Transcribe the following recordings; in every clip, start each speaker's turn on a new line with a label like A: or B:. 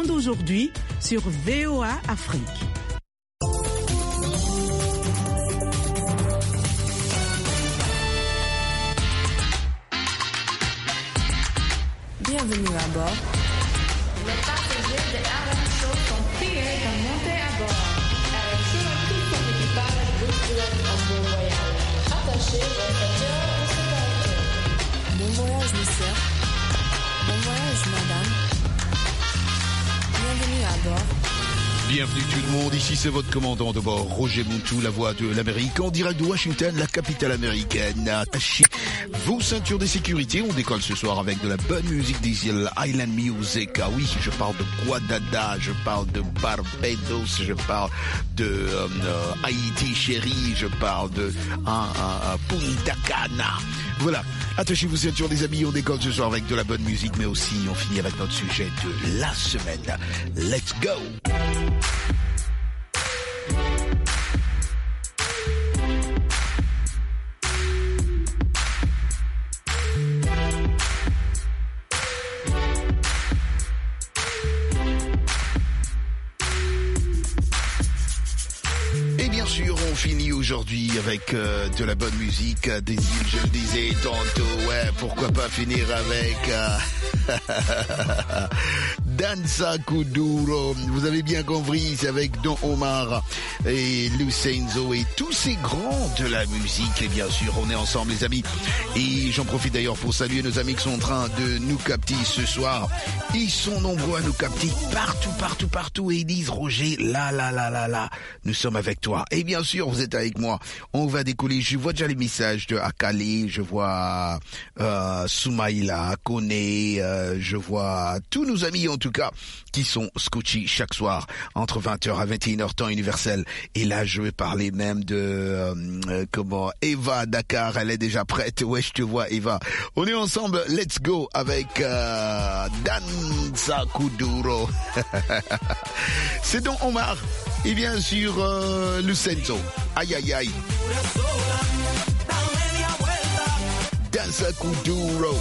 A: monde aujourd'hui sur VOA Afrique.
B: Bienvenue à bord.
C: Les passagers de RM Show sont priés de monter à bord. RM Show et tout son équipage vous souhaitent un bon voyage. Attachez vos ceintures de sécurité.
B: Bon voyage, monsieur. Bon voyage, madame. Bienvenue à bord.
D: Bienvenue tout le monde, ici c'est votre commandant de bord, Roger Montou, la voix de l'Amérique, en direct de Washington, la capitale américaine. Attachez vos ceintures de sécurité, on décolle ce soir avec de la bonne musique des îles Island Music. Ah oui, je parle de Guadada, je parle de Barbados, je parle de Haïti chérie, je parle de Punta Cana. Voilà, attachez vos ceintures les amis, on décolle ce soir avec de la bonne musique, mais aussi on finit avec notre sujet de la semaine. Let's go! On finit aujourd'hui avec de la bonne musique des îles, je le disais tantôt, ouais, pourquoi pas finir avec Danza Kuduro, vous avez bien compris, c'est avec Don Omar et Lucenzo et tous ces grands de la musique, et bien sûr on est ensemble les amis, et j'en profite d'ailleurs pour saluer nos amis qui sont en train de nous capter ce soir, ils sont nombreux à nous capter partout, et ils disent Roger, là, nous sommes avec toi, et bien sûr vous êtes avec moi, on va décoller, je vois déjà les messages de Akale, je vois Soumaïla, Kone, je vois tous nos amis en tout cas qui sont scotchés chaque soir entre 20h à 21h temps universel, et là je vais parler même de Eva Dakar, elle est déjà prête, ouais je te vois Eva, on est ensemble, let's go avec Danza Kuduro. C'est Don Omar et bien sûr Lucenzo. Aïe aïe aïe. Danza Kuduro.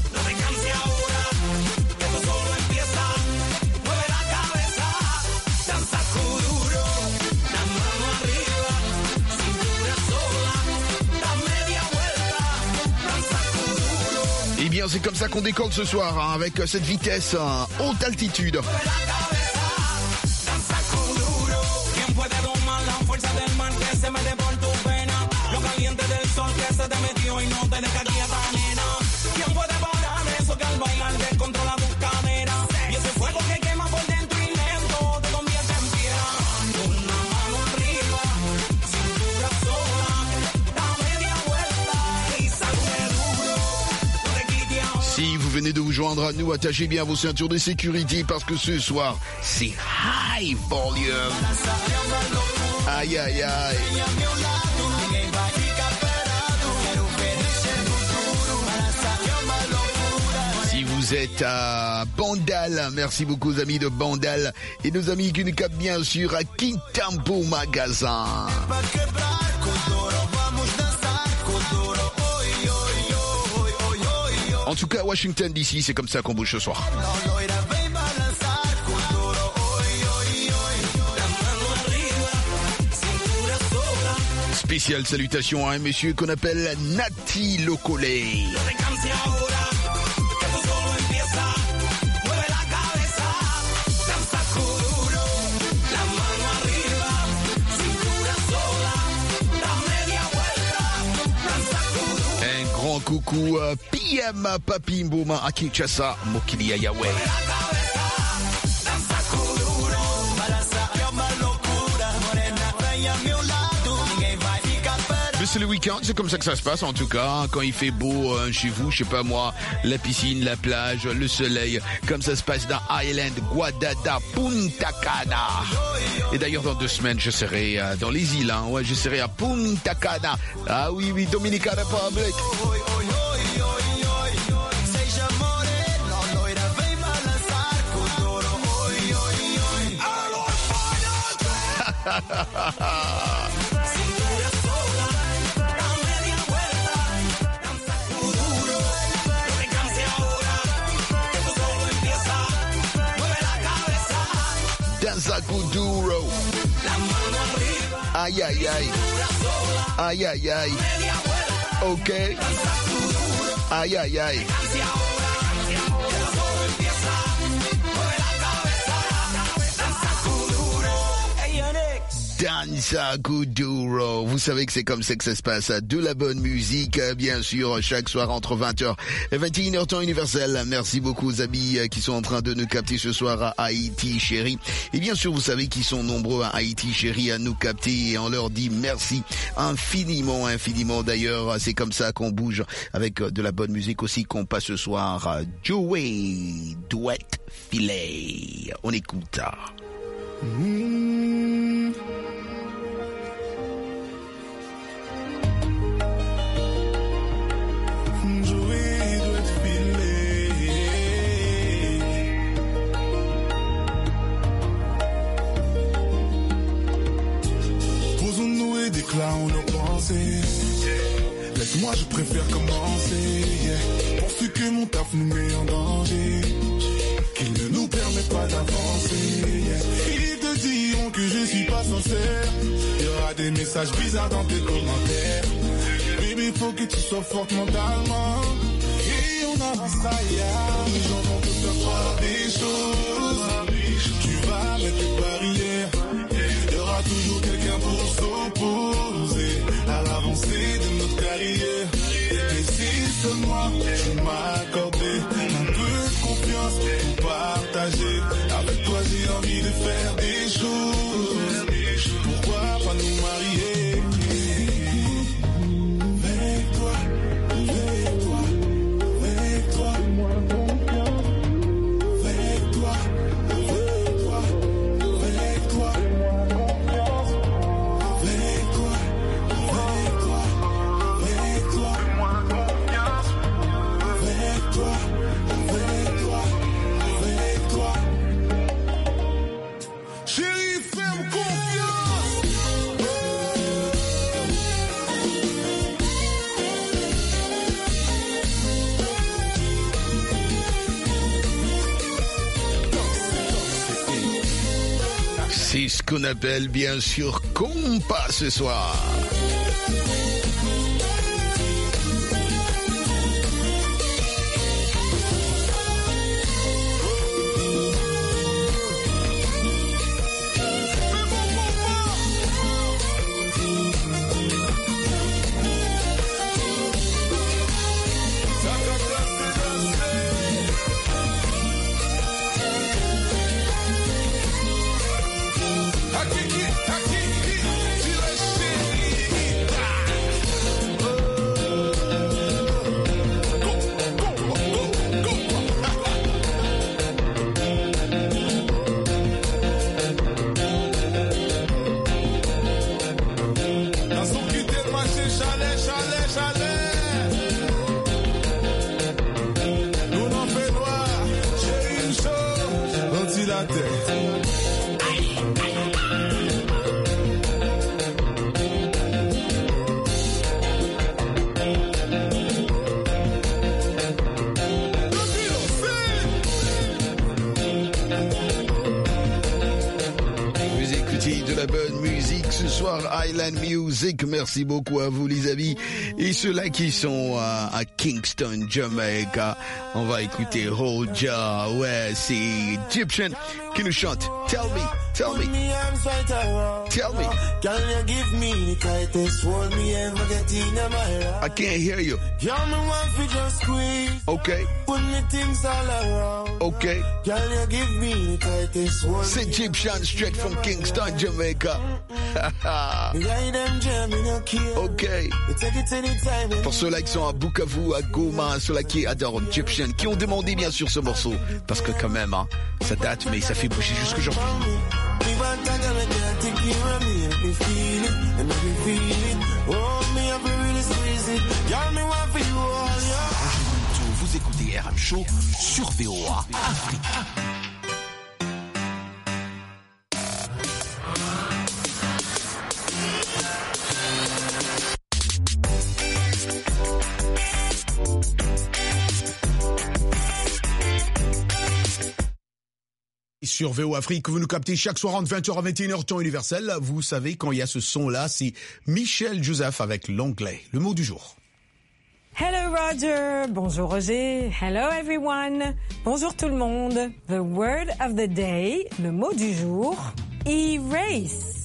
D: Eh bien, c'est comme ça qu'on décolle ce soir, hein, avec cette vitesse haute altitude. Si vous venez de vous joindre à nous, attachez bien vos ceintures de sécurité parce que ce soir, c'est high volume. Aïe, aïe, aïe. Si vous êtes à Bandal, merci beaucoup aux amis de Bandal et nos amis qui nous captent bien sûr à Kintampo Magasin. En tout cas, Washington DC, c'est comme ça qu'on bouge ce soir. Spéciale salutation à un monsieur qu'on appelle Nati Lokole. Coucou PM Papi Mboma à Kinshasa, Mokili Yahweh. Mais c'est le week-end, c'est comme ça que ça se passe en tout cas, quand il fait beau chez vous, je sais pas moi, la piscine, la plage, le soleil, comme ça se passe dans Island, Guadada, Punta Cana. Et d'ailleurs dans 2 semaines je serai dans les îles, hein, ouais, je serai à Punta Cana. Ah oui, Dominican Republic. Danza Kuduro. Aïe aïe aïe. Aïe aïe aïe. Ok. Aïe aïe aïe. Danza Kuduro. Vous savez que c'est comme ça que ça se passe. De la bonne musique, bien sûr, chaque soir entre 20h et 21h temps universel. Merci beaucoup aux amis qui sont en train de nous capter ce soir à Haïti, chérie. Et bien sûr, vous savez qu'ils sont nombreux à Haïti, chérie, à nous capter. Et on leur dit merci infiniment, infiniment. D'ailleurs, c'est comme ça qu'on bouge avec de la bonne musique aussi qu'on passe ce soir. Joey Duet Filet. On écoute.
E: Des clowns nos pensées. Laisse-moi, je préfère commencer. Penses-tu que mon taf nous met en danger, qu'il ne nous permet pas d'avancer? Ils te diront que je suis pas sincère. Il y aura des messages bizarres dans tes commentaires. Baby, faut que tu sois forte mentalement. Et on avancera, les gens vont te faire croire des choses. Tu vas mettre des barrières. Il y aura toujours quelqu'un pour s'opposer à l'avancée de notre carrière. Et si seulement tu m'accordais un peu de confiance pour partager. Avec toi j'ai envie de faire des choses. Pourquoi pas nous marier? Avec toi, avec toi, avec toi. Avec toi, avec toi, avec toi.
D: C'est ce qu'on appelle bien sûr compas ce soir. Island Music, merci beaucoup à vous les amis et ceux-là qui sont à Kingston, Jamaica. On va écouter Hoja, ouais, c'est Egyptian qui nous chante. Tell me, tell me, tell me.
F: Can you give me the tightest hold me ever get in my
D: I can't hear you.
F: You're the one for just squeeze.
D: Okay.
F: Put me things all around.
D: Okay.
F: Can you give me the tightest hold?
D: C'est Egyptian straight from Kingston, Jamaica. Okay. Pour ceux-là qui sont à Bukavu, à Goma, ceux-là qui adorent Egyptian, qui ont demandé bien sûr ce morceau, parce que quand même, hein, ça date, mais ça fait bouger jusqu'aujourd'hui. Vous écoutez RM Show sur VOA Afrique. sur VO Afrique. Vous nous captez chaque soir entre 20h à 21h temps universel. Vous savez, quand il y a ce son-là, c'est Michel Joseph avec l'anglais. Le mot du jour.
G: Hello Roger, bonjour Roger, hello everyone, bonjour tout le monde. The word of the day, le mot du jour, erase.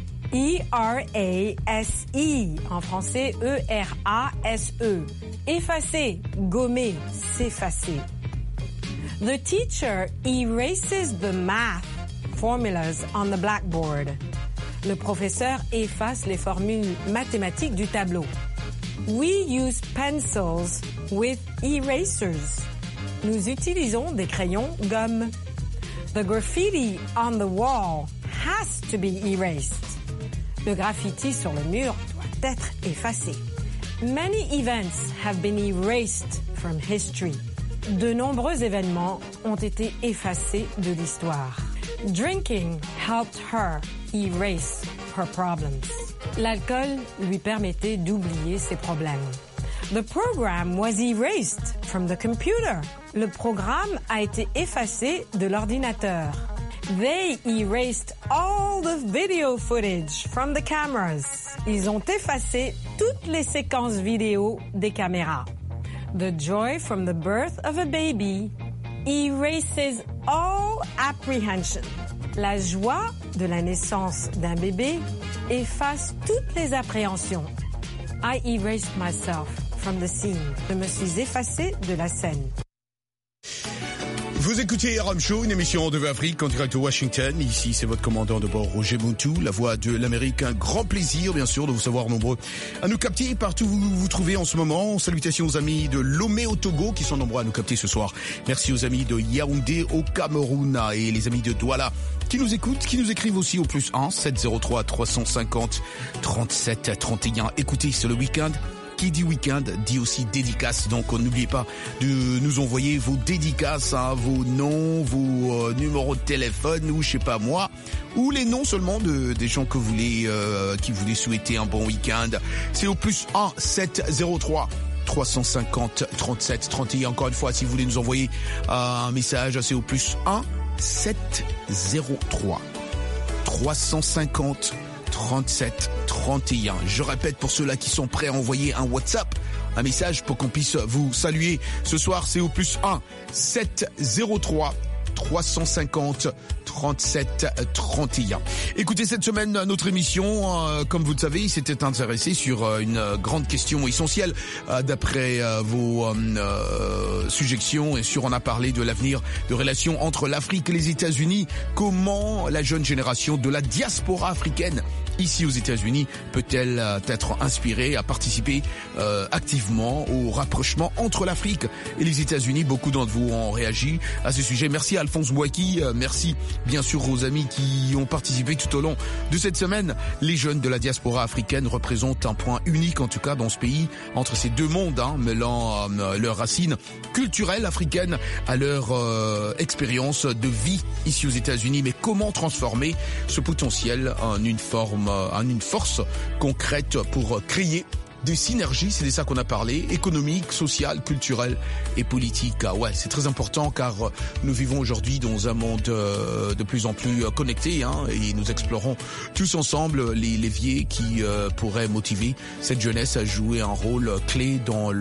G: E-R-A-S-E, en français E-R-A-S-E. Effacer, gommer, s'effacer. The teacher erases the math formulas on the blackboard. Le professeur efface les formules mathématiques du tableau. We use pencils with erasers. Nous utilisons des crayons gomme. The graffiti on the wall has to be erased. Le graffiti sur le mur doit être effacé. Many events have been erased from history. De nombreux événements ont été effacés de l'histoire. Drinking helped her erase her problems. L'alcool lui permettait d'oublier ses problèmes. The program was erased from the computer. Le programme a été effacé de l'ordinateur. They erased all the video footage from the cameras. Ils ont effacé toutes les séquences vidéo des caméras. The joy from the birth of a baby erases all apprehension. La joie de la naissance d'un bébé efface toutes les appréhensions. I erased myself from the scene. Je me suis effacé de la scène.
D: Vous écoutez RM Show, une émission de VO Afrique en direct de Washington. Ici, c'est votre commandant de bord, Roger Moutou, la voix de l'Amérique. Un grand plaisir, bien sûr, de vous savoir nombreux à nous capter partout où vous vous trouvez en ce moment. Salutations aux amis de Lomé au Togo qui sont nombreux à nous capter ce soir. Merci aux amis de Yaoundé au Cameroun et les amis de Douala qui nous écoutent, qui nous écrivent aussi au +1 703 350 37 31. Écoutez, c'est le week-end. Qui dit week-end dit aussi dédicace, donc n'oubliez pas de nous envoyer vos dédicaces, vos noms, vos numéros de téléphone ou je sais pas moi, ou les noms seulement des gens que vous voulez, qui voulaient souhaiter un bon week-end. C'est au +1 703 350 37 31. Encore une fois, si vous voulez nous envoyer un message, c'est au +1 703 350 37 31. Je répète pour ceux-là qui sont prêts à envoyer un WhatsApp, un message pour qu'on puisse vous saluer. Ce soir, c'est au +1 703 350 37 31. Écoutez, cette semaine, notre émission, comme vous le savez, s'était intéressée sur une grande question essentielle d'après vos suggestions. Et on a parlé de l'avenir de relations entre l'Afrique et les États-Unis. Comment la jeune génération de la diaspora africaine ici aux États-Unis peut-elle être inspirée à participer activement au rapprochement entre l'Afrique et les États-Unis. Beaucoup d'entre vous ont réagi à ce sujet. Merci à Alphonse Bouaki, merci bien sûr aux amis qui ont participé tout au long de cette semaine. Les jeunes de la diaspora africaine représentent un point unique en tout cas dans ce pays, entre ces deux mondes, mêlant leurs racines culturelles africaines à leur expérience de vie ici aux États-Unis. Mais comment transformer ce potentiel en une force concrète pour créer des synergies, c'est de ça qu'on a parlé, économiques, sociales, culturelles et politiques. Ouais, c'est très important car nous vivons aujourd'hui dans un monde de plus en plus connecté, et nous explorons tous ensemble les leviers qui pourraient motiver cette jeunesse à jouer un rôle clé dans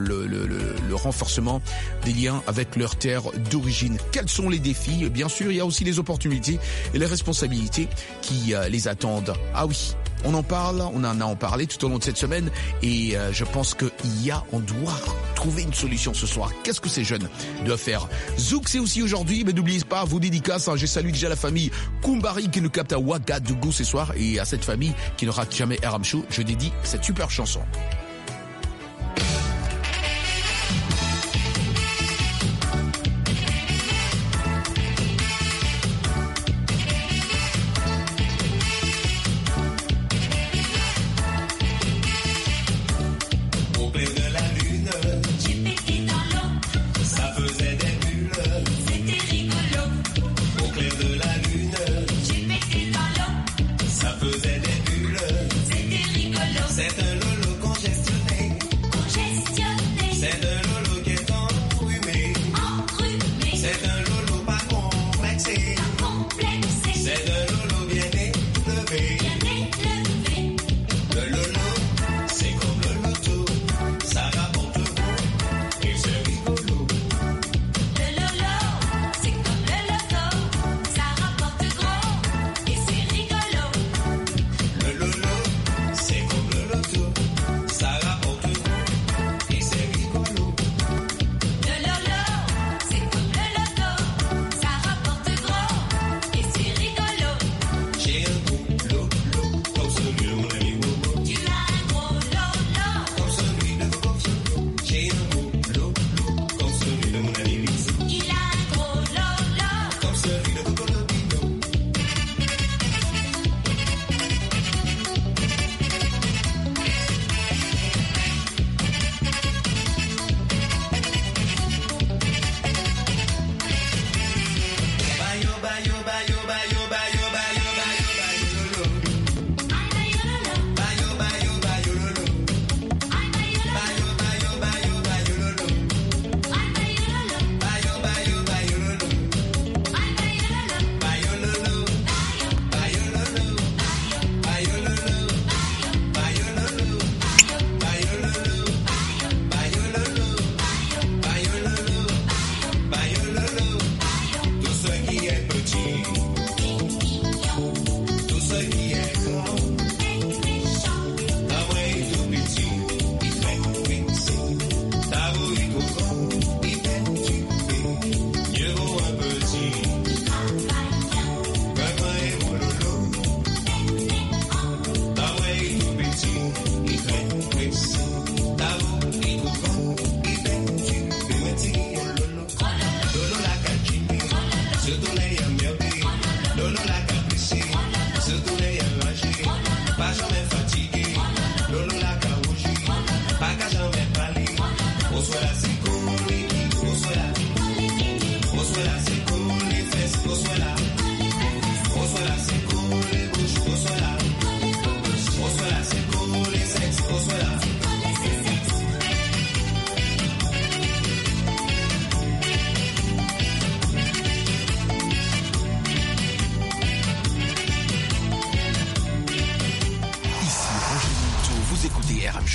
D: le renforcement des liens avec leur terre d'origine. Quels sont les défis? Bien sûr, il y a aussi les opportunités et les responsabilités qui les attendent. Ah oui, on en parle, on en a parlé tout au long de cette semaine et je pense on doit trouver une solution ce soir. Qu'est-ce que ces jeunes doivent faire? Zouk, c'est aussi aujourd'hui, mais n'oubliez pas vos dédicaces. Je salue déjà la famille Kumbari qui nous capte à Ouagadougou ce soir et à cette famille qui ne rate jamais RM Show. Je dédie cette super chanson.
F: C'est un lolo quand j'ai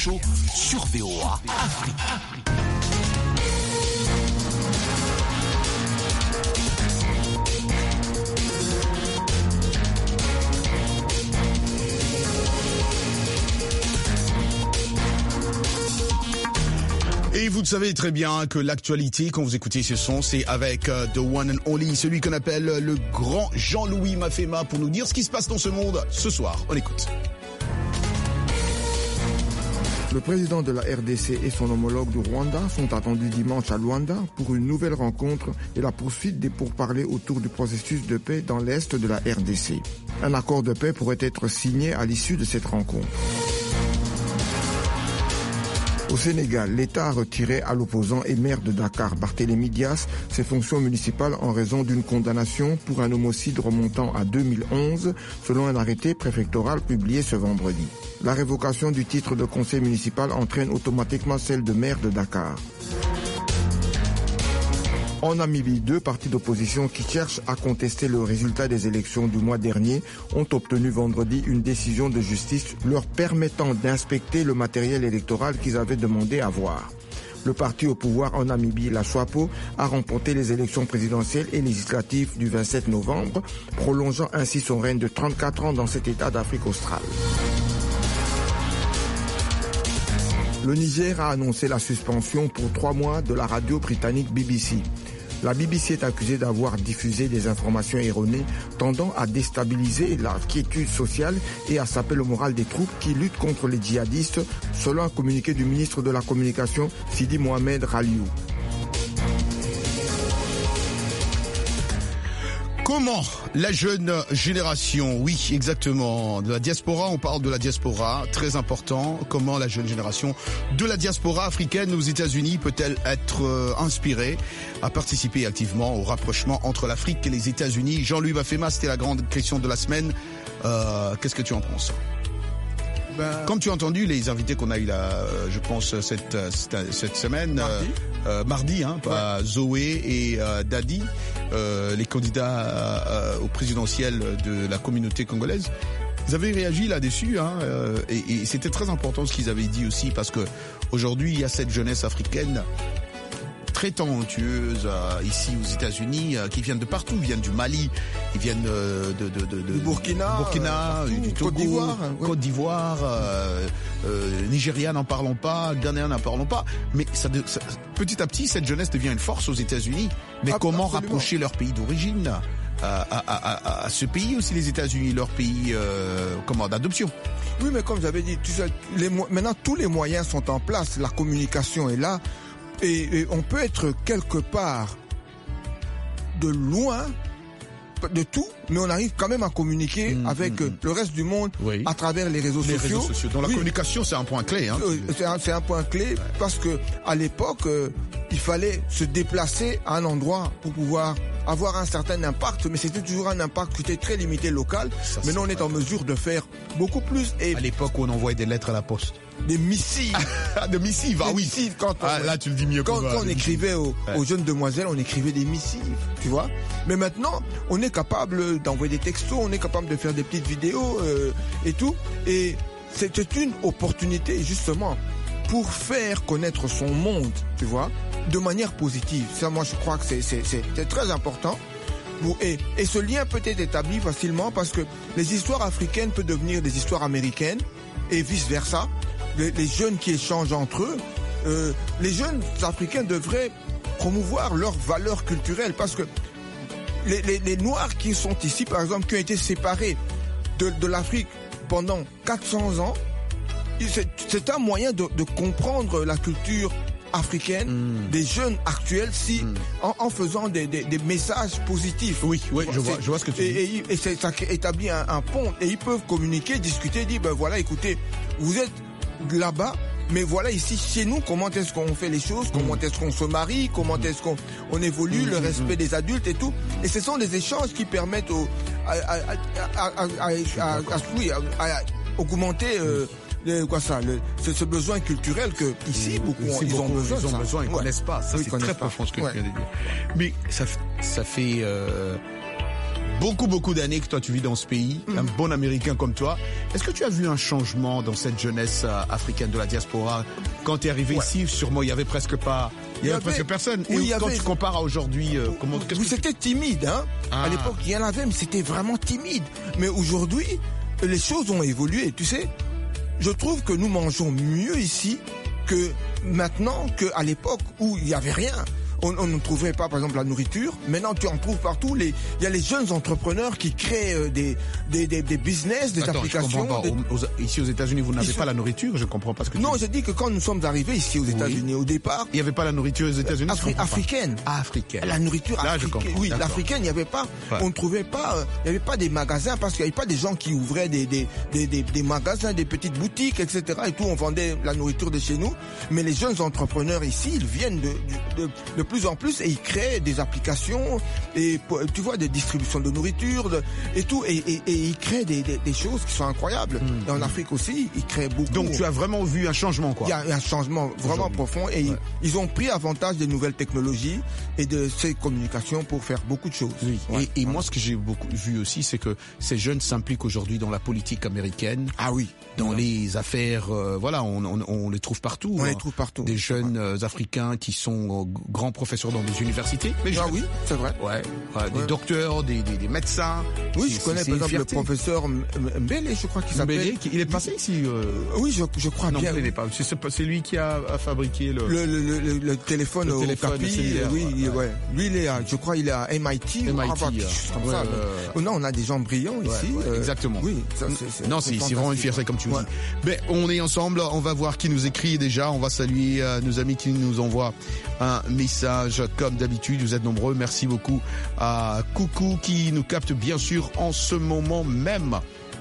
H: Show sur VOA Afrique.
D: Et vous le savez très bien que l'actualité, quand vous écoutez ce son, c'est avec The One and Only, celui qu'on appelle le grand Jean-Louis Mafema, pour nous dire ce qui se passe dans ce monde ce soir. On écoute.
I: Le président de la RDC et son homologue du Rwanda sont attendus dimanche à Luanda pour une nouvelle rencontre et la poursuite des pourparlers autour du processus de paix dans l'est de la RDC. Un accord de paix pourrait être signé à l'issue de cette rencontre. Au Sénégal, l'État a retiré à l'opposant et maire de Dakar, Barthélémy Dias, ses fonctions municipales en raison d'une condamnation pour un homicide remontant à 2011, selon un arrêté préfectoral publié ce vendredi. La révocation du titre de conseil municipal entraîne automatiquement celle de maire de Dakar. En Namibie, 2 partis d'opposition qui cherchent à contester le résultat des élections du mois dernier ont obtenu vendredi une décision de justice leur permettant d'inspecter le matériel électoral qu'ils avaient demandé à voir. Le parti au pouvoir en Namibie, la SWAPO, a remporté les élections présidentielles et législatives du 27 novembre, prolongeant ainsi son règne de 34 ans dans cet État d'Afrique australe. Le Niger a annoncé la suspension pour 3 mois de la radio britannique BBC. La BBC est accusée d'avoir diffusé des informations erronées tendant à déstabiliser la quiétude sociale et à saper le moral des troupes qui luttent contre les djihadistes, selon un communiqué du ministre de la Communication, Sidi Mohamed Raliou.
D: Comment la jeune génération, oui exactement, de la diaspora, on parle de la diaspora, très important, comment la jeune génération de la diaspora africaine aux États-Unis peut-elle être inspirée à participer activement au rapprochement entre l'Afrique et les États-Unis? Jean-Louis Mafema, c'était la grande question de la semaine. Qu'est-ce que tu en penses? Comme tu as entendu les invités qu'on a eu là, je pense cette semaine, mardi, ouais. Zoé et Dadi, les candidats au présidentiel de la communauté congolaise, ils avaient réagi là-dessus, et c'était très important ce qu'ils avaient dit aussi, parce que aujourd'hui il y a cette jeunesse africaine très talentueuse ici aux États-Unis, qui viennent de partout, ils viennent du Mali, ils viennent de
I: Burkina,
D: du Togo, Côte d'Ivoire, Nigeria n'en parlons pas, Ghanéen n'en parlons pas, mais petit à petit cette jeunesse devient une force aux États-Unis. Mais comment rapprocher leur pays d'origine à ce pays aussi, les États-Unis, leur pays d'adoption?
I: Oui, mais comme j'avais dit, tu sais, maintenant tous les moyens sont en place, la communication est là. Et on peut être quelque part de loin de tout, mais on arrive quand même à communiquer avec le reste du monde, oui, à travers les réseaux sociaux.
D: Dans la communication, c'est un point clé.
I: C'est un point clé parce que à l'époque, il fallait se déplacer à un endroit pour pouvoir avoir un certain impact, mais c'était toujours un impact qui était très limité local. Maintenant, on est en mesure de faire beaucoup plus. Et
D: à l'époque où on envoyait des lettres à la poste.
I: Des missives.
D: Des missives, oui.
I: Missives,
D: là, tu le dis mieux que moi.
I: Quand on écrivait aux jeunes demoiselles, on écrivait des missives, tu vois. Mais maintenant, on est capable d'envoyer des textos, on est capable de faire des petites vidéos et tout. Et c'était une opportunité, justement, pour faire connaître son monde, tu vois, de manière positive. Ça, moi, je crois que c'est très important. Et ce lien peut être établi facilement parce que les histoires africaines peuvent devenir des histoires américaines et vice-versa. Les jeunes qui échangent entre eux, les jeunes africains devraient promouvoir leurs valeurs culturelles parce que les Noirs qui sont ici, par exemple, qui ont été séparés de l'Afrique pendant 400 ans, c'est un moyen de comprendre la culture africaine des jeunes actuels en faisant des messages positifs.
D: Oui, je vois ce que tu dis.
I: Et ça établit un pont et ils peuvent communiquer, discuter, dire voilà, écoutez, vous êtes là-bas, mais voilà ici chez nous comment est-ce qu'on fait les choses, comment est-ce qu'on se marie, comment est-ce qu'on évolue, le respect des adultes et tout. Et ce sont des échanges qui permettent à augmenter ce besoin culturel que ici ils ont besoin.
D: Ils connaissent pas. Ça, c'est très profond ce que tu viens de dire. Mais ça fait beaucoup d'années que toi tu vis dans ce pays, un bon Américain comme toi. Est-ce que tu as vu un changement dans cette jeunesse africaine de la diaspora? Quand tu es arrivé ici, sûrement il y avait presque pas... Il y avait presque personne.
I: Oui,
D: et quand tu compares à aujourd'hui, comment...
I: Oui, c'était timide, hein. À l'époque, il y en avait, mais c'était vraiment timide. Mais aujourd'hui, les choses ont évolué, tu sais. Je trouve que nous mangeons mieux ici que maintenant, qu'à l'époque où il n'y avait rien. On ne trouvait pas, par exemple, la nourriture. Maintenant, tu en trouves partout. Il y a les jeunes entrepreneurs qui créent des business, des applications.
D: Ici aux États-Unis, vous n'avez pas la nourriture. Je ne comprends pas ce que tu dis.
I: Non, je dis que quand nous sommes arrivés ici aux États-Unis, au départ,
D: il n'y avait pas la nourriture aux États-Unis.
I: Africaine.
D: Africaine.
I: La nourriture africaine. Oui, l'africaine, il n'y avait pas. Ouais. On ne trouvait pas. Il n'y avait pas des magasins parce qu'il n'y avait pas des gens qui ouvraient des magasins, des petites boutiques, etc. Et tout, on vendait la nourriture de chez nous. Mais les jeunes entrepreneurs ici, ils viennent de plus en plus et ils créent des applications et tu vois des distributions de nourriture et tout et ils créent des choses qui sont incroyables. Et en Afrique aussi, ils créent beaucoup.
D: Donc tu as vraiment vu un changement, quoi.
I: Il y a un changement vraiment profond et ils ont pris avantage des nouvelles technologies et de ces communications pour faire beaucoup de choses.
D: Oui. Et moi, ce que j'ai beaucoup vu aussi, c'est que ces jeunes s'impliquent aujourd'hui dans la politique américaine.
I: Ah oui.
D: Dans les affaires, voilà, on les trouve partout.
I: On les trouve partout.
D: Des jeunes Africains qui sont grands professeurs dans des universités.
I: Mais oui, c'est vrai.
D: Des docteurs, des médecins.
I: Oui, je connais par exemple le professeur Mbele, je crois qu'il s'appelle.
D: Mbele, il est passé ici.
I: Oui, je crois bien.
D: Non, il n'est pas. C'est lui qui a fabriqué
I: le téléphone au Capi. Oui, lui, il est, je crois, il est à MIT. Non, on a des gens brillants ici.
D: Exactement.
I: Oui,
D: c'est vraiment une fierté comme tu me dis. Mais on est ensemble. On va voir qui nous écrit déjà. On va saluer nos amis qui nous envoient un message comme d'habitude. Vous êtes nombreux. Merci beaucoup à Coucou qui nous capte bien sûr en ce moment même.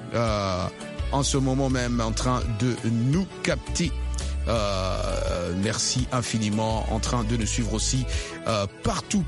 D: En train de nous capter. Merci infiniment, en train de nous suivre aussi partout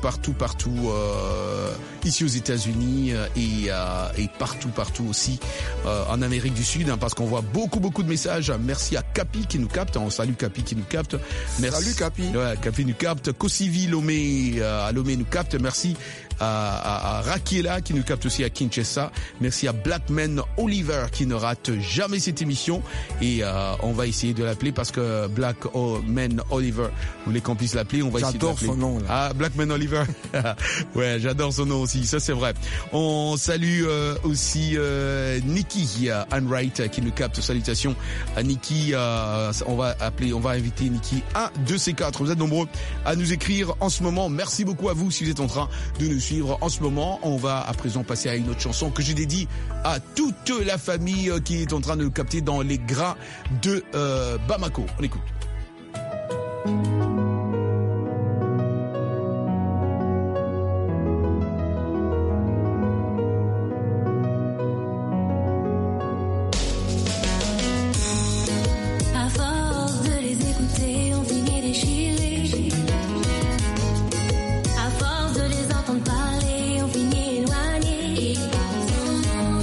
D: ici aux États-Unis et partout aussi en Amérique du Sud, parce qu'on voit beaucoup de messages. Merci à Capi qui nous capte. On salue Capi qui nous capte. Merci.
I: Salut Capi.
D: Capi nous capte. Kosivi Lomé nous capte. Merci à Rakiela qui nous capte aussi à Kinshasa. Merci à Blackman Oliver qui ne rate jamais cette émission et on va essayer de l'appeler parce que Blackman Oliver, vous voulez qu'on puisse l'appeler, on va essayer de l'appeler.
I: J'adore son nom là.
D: Ah, Blackman Oliver. Ouais, j'adore son nom aussi, ça c'est vrai. On salue aussi Nikki Anwright qui nous capte. Salutations à Nikki. On va inviter Nikki un de ces quatre. Vous êtes nombreux à nous écrire en ce moment. Merci beaucoup à vous si vous êtes en train de nous suivre en ce moment. On va à présent passer à une autre chanson que je dédie à toute la famille qui est en train de nous capter dans les grains de Bamako. On écoute.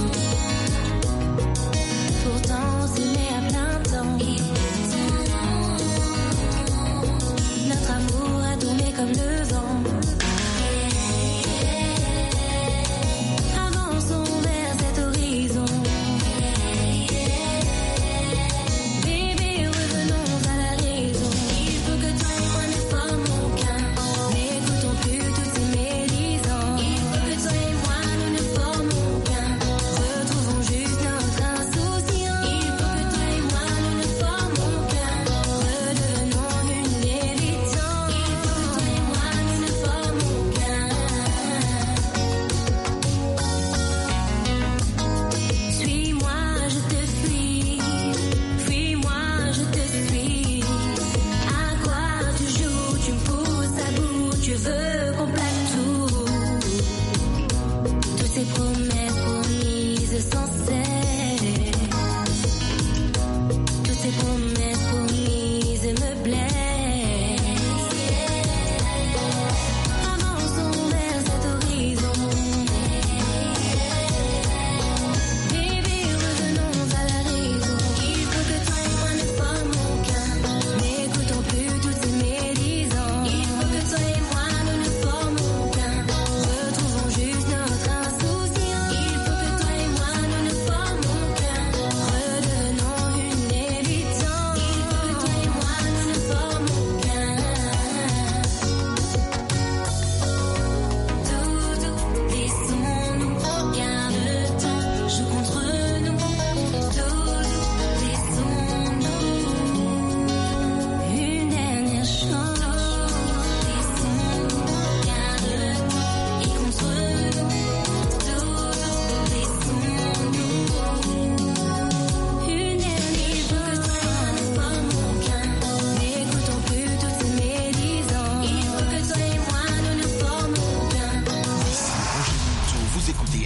J: Pourtant, c'est né à plein temps.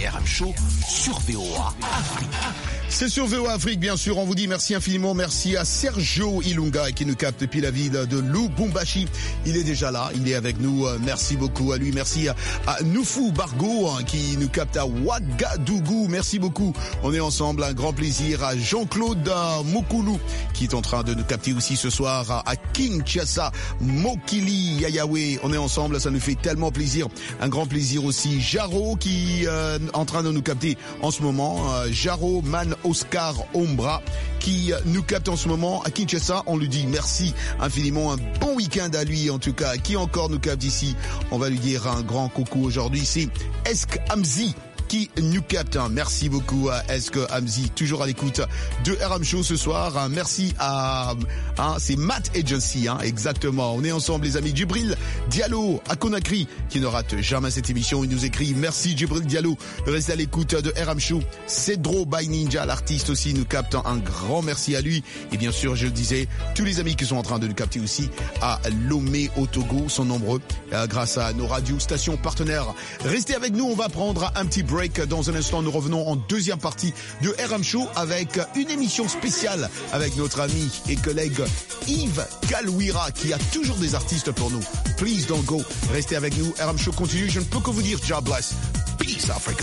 H: RM Show sur VOA Afrique.
D: C'est sur VOA Afrique, bien sûr. On vous dit merci infiniment. Merci à Sergio Ilunga qui nous capte depuis la ville de Lubumbashi. Il est déjà là. Il est avec nous. Merci beaucoup à lui. Merci à Noufou Bargo qui nous capte à Ouagadougou. Merci beaucoup. On est ensemble. Un grand plaisir à Jean-Claude Mokulu qui est en train de nous capter aussi ce soir à Kinshasa. Mokili Yayawe. On est ensemble. Ça nous fait tellement plaisir. Un grand plaisir aussi. Jaro qui est en train de nous capter en ce moment. Jaro Man Oscar Ombra qui nous capte en ce moment à Kinshasa. On lui dit merci infiniment, un bon week-end à lui en tout cas. Qui encore nous capte ici? On va lui dire un grand coucou aujourd'hui. C'est Esk Amzi qui nous capte. Merci beaucoup à Esk Amzi, toujours à l'écoute de RM Show ce soir. Merci à c'est Matt Agency, exactement. On est ensemble les amis. Djibril Diallo à Conakry qui ne rate jamais cette émission. Il nous écrit merci Djibril Diallo de rester à l'écoute de RM Show. Cedro by Ninja, l'artiste aussi, nous capte. Un grand merci à lui. Et bien sûr, je le disais, tous les amis qui sont en train de nous capter aussi à Lomé au Togo sont nombreux grâce à nos radios stations partenaires. Restez avec nous, on va prendre un petit break. Dans un instant, nous revenons en deuxième partie de RM Show avec une émission spéciale avec notre ami et collègue Yves Kalwira qui a toujours des artistes pour nous. Please don't go. Restez avec nous. RM Show continue. Je ne peux que vous dire God bless. Peace Africa.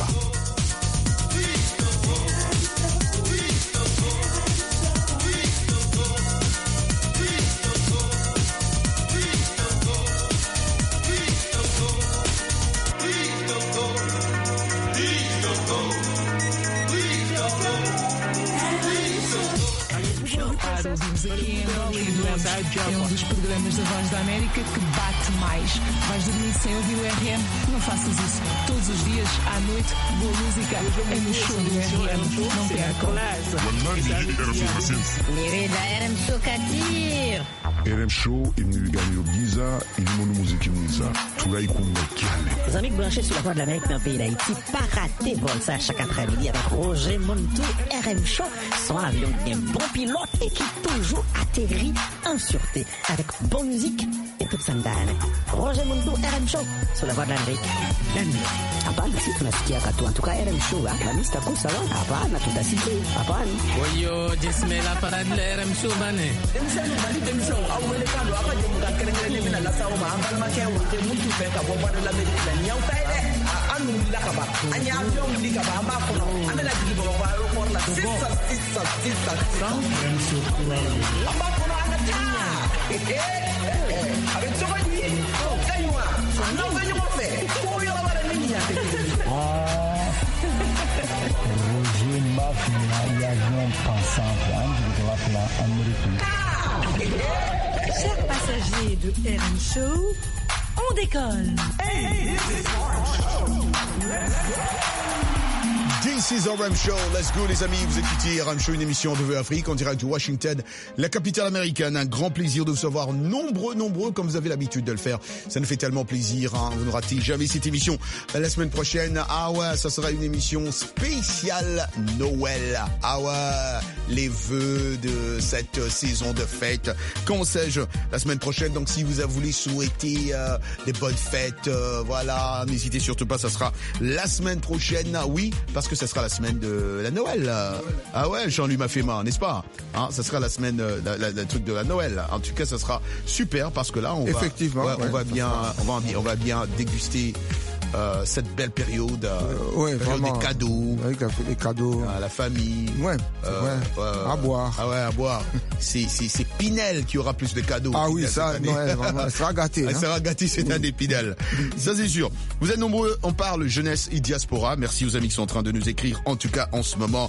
A: Aqui em Angola é um dos programas da Voz da América que bate mais. Vais dormir sem ouvir o RM? Não faças isso. Todos os dias, à noite, boa música é no show do RM. Não percam.
J: RM Show Katir.
K: RM Show imniliganyo giza ilimono muziki mwiza tulaikunga kiale.
J: Les amis branchés sur la Voix de l'Amérique dans le pays d'Haïti, pas rater vol ça chaque après-midi avec Roger Montou. RM Show, son avion qui est un bon pilote et qui toujours atterrit en sûreté avec bonne musique et toute sandane. Roger Montou, RM Show sur la Voix de l'Amérique. Hapana, si tunasikia katu. En tout cas, RM Show, la mista kusa wa. Hapana, tutasikia. Hapana.
L: Oyo, jisme la parade de RM Show, bane.
M: Roger Mafia, l'avion pensant
A: Chers passagers de RM Show, on décolle.
D: This is RM Show. Let's go les amis. Vous écoutez RM Show, une émission de VOA Afrique en direct de Washington, la capitale américaine. Un grand plaisir de vous savoir nombreux comme vous avez l'habitude de le faire. Ça nous fait tellement plaisir. Vous ne ratez jamais cette émission. La semaine prochaine, ça sera une émission spéciale Noël. Les vœux de cette saison de fête. Quand sais-je, la semaine prochaine. Donc si vous voulez souhaiter des bonnes fêtes, voilà, n'hésitez surtout pas. Ça sera la semaine prochaine. Oui, parce que ça sera la semaine de la Noël. Jean-Louis Mafema, n'est-ce pas? Ça sera la semaine, le truc de la Noël. En tout cas, ça sera super parce que là, on va bien déguster cette belle période, période des cadeaux,
I: les cadeaux,
D: la famille,
I: à boire.
D: À boire. C'est Pinel qui aura plus de cadeaux.
I: Oui, ça, Noël, elle sera gâtée.
D: Elle sera gâtée, c'est un des Pinel. Ça, c'est sûr. Vous êtes nombreux, on parle jeunesse et diaspora. Merci aux amis qui sont en train de nous écrire, en tout cas en ce moment.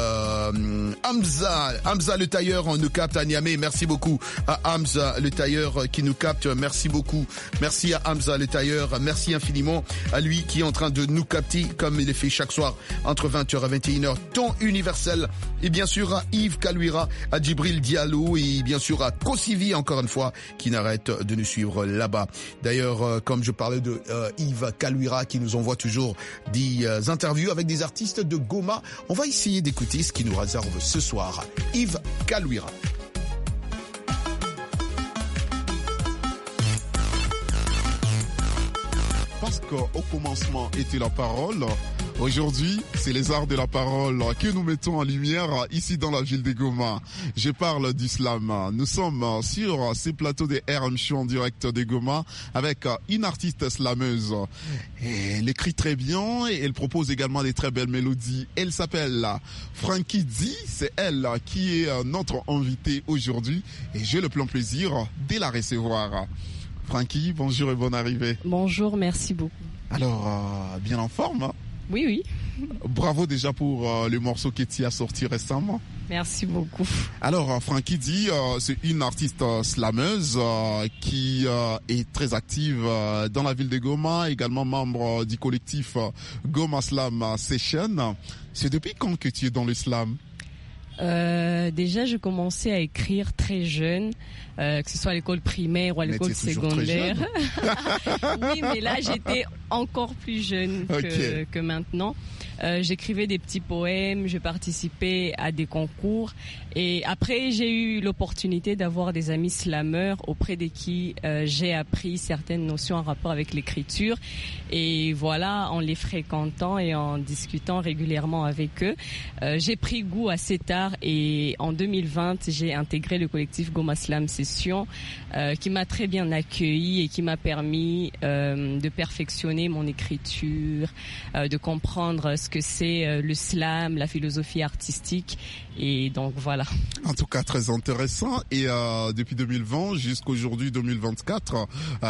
D: Hamza le tailleur nous capte à Niamey. Merci beaucoup à Hamza le tailleur qui nous capte. Merci beaucoup. Merci à Hamza le tailleur. Merci infiniment à lui qui est en train de nous capter comme il le fait chaque soir entre 20h et 21h, temps universel. Et bien sûr à Yves Kalwira, à Djibril Diallo et bien sûr à Kosivi encore une fois qui n'arrête de nous suivre là-bas. D'ailleurs, comme je parlais de Yves Kalwira qui nous envoie toujours des interviews avec des artistes de Goma, on va essayer d'écouter ce qui nous réserve ce soir. Yves Kalwira.
N: Parce qu'au commencement était la parole, Aujourd'hui, c'est les arts de la parole que nous mettons en lumière ici dans la ville de Goma. Je parle d'islam. Nous sommes sur ces plateaux de RM Show en direct de Goma avec une artiste slameuse. Elle écrit très bien et elle propose également des très belles mélodies. Elle s'appelle Frankie D. C'est elle qui est notre invitée aujourd'hui et j'ai le plein plaisir de la recevoir. Frankie, bonjour et bonne arrivée.
O: Bonjour, merci beaucoup.
N: Alors, bien en forme, hein?
O: Oui, oui.
N: Bravo déjà pour le morceau que tu as sorti récemment.
O: Merci beaucoup.
N: Alors, Frankie D, c'est une artiste slameuse qui est très active dans la ville de Goma, également membre du collectif Goma Slam Session. C'est depuis quand que tu es dans le slam?
O: Déjà, je commençais à écrire très jeune, que ce soit à l'école primaire ou à l'école secondaire. Oui, mais là, j'étais encore plus jeune que maintenant. J'écrivais des petits poèmes, je participais à des concours et après j'ai eu l'opportunité d'avoir des amis slameurs auprès de qui j'ai appris certaines notions en rapport avec l'écriture et voilà, en les fréquentant et en discutant régulièrement avec eux, j'ai pris goût assez tard et en 2020 j'ai intégré le collectif Goma Slam Session qui m'a très bien accueilli et qui m'a permis de perfectionner mon écriture, de comprendre ce que c'est le slam, la philosophie artistique et donc voilà.
N: En tout cas très intéressant et depuis 2020 jusqu'aujourd'hui 2024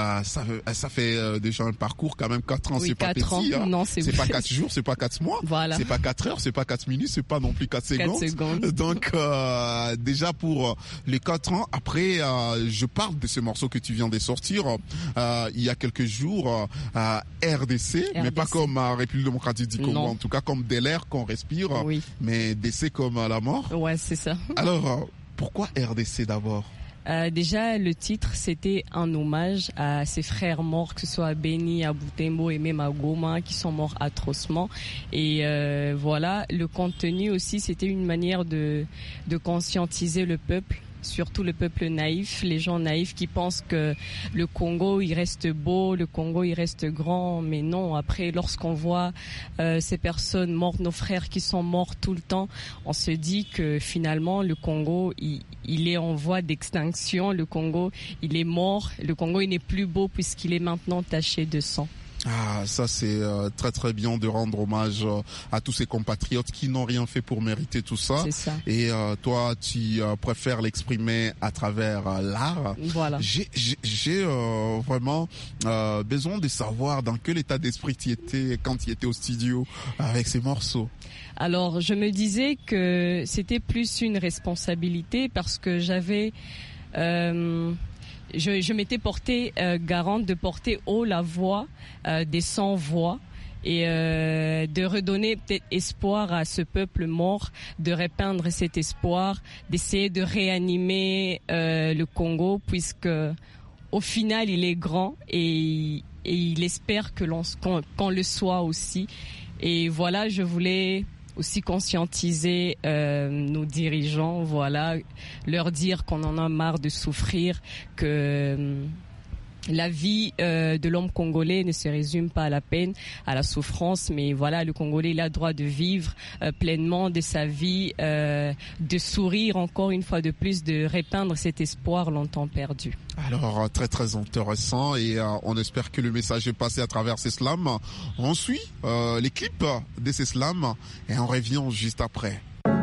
N: ça fait déjà un parcours quand même 4 ans,
O: oui,
N: c'est pas petit hein.
O: Non,
N: c'est pas 4 jours, c'est pas 4 mois,
O: voilà.
N: C'est pas 4 heures, c'est pas 4 minutes, c'est pas non plus 4 secondes. Donc déjà pour les 4 ans après je parle de ce morceau que tu viens de sortir il y a quelques jours RDC, mais pas comme République démocratique du Congo, en tout cas comme de l'air qu'on respire,
O: oui.
N: Mais DC comme la mort.
O: Ouais, c'est ça.
N: Alors, pourquoi RDC d'abord?
O: Déjà, le titre, c'était un hommage à ses frères morts, que ce soit à Beni, à Butembo et même à Goma, qui sont morts atrocement. Et voilà, le contenu aussi, c'était une manière de conscientiser le peuple. Surtout le peuple naïf, les gens naïfs qui pensent que le Congo il reste beau, le Congo il reste grand, mais non. Après, lorsqu'on voit ces personnes mortes, nos frères qui sont morts tout le temps, on se dit que finalement le Congo il est en voie d'extinction, le Congo il est mort, le Congo il n'est plus beau puisqu'il est maintenant taché de sang.
N: Ah, ça c'est très très bien de rendre hommage à tous ces compatriotes qui n'ont rien fait pour mériter tout ça.
O: C'est ça.
N: Et toi, tu préfères l'exprimer à travers l'art.
O: Voilà.
N: J'ai vraiment besoin de savoir dans quel état d'esprit tu étais quand tu étais au studio avec ces morceaux.
O: Alors, je me disais que c'était plus une responsabilité parce que j'avais... Je m'étais portée garante de porter haut la voix des sans-voix et de redonner peut-être espoir à ce peuple mort, de répandre cet espoir, d'essayer de réanimer le Congo puisque au final il est grand et il espère que qu'on le soit aussi. Et voilà, je voulais aussi conscientiser nos dirigeants, voilà, leur dire qu'on en a marre de souffrir, que la vie de l'homme congolais ne se résume pas à la peine, à la souffrance, mais voilà, le Congolais il a le droit de vivre pleinement de sa vie, de sourire encore une fois de plus, de répandre cet espoir longtemps perdu.
N: Alors très très intéressant et on espère que le message est passé à travers ces slams. On suit les clips de ces slams et on revient juste après.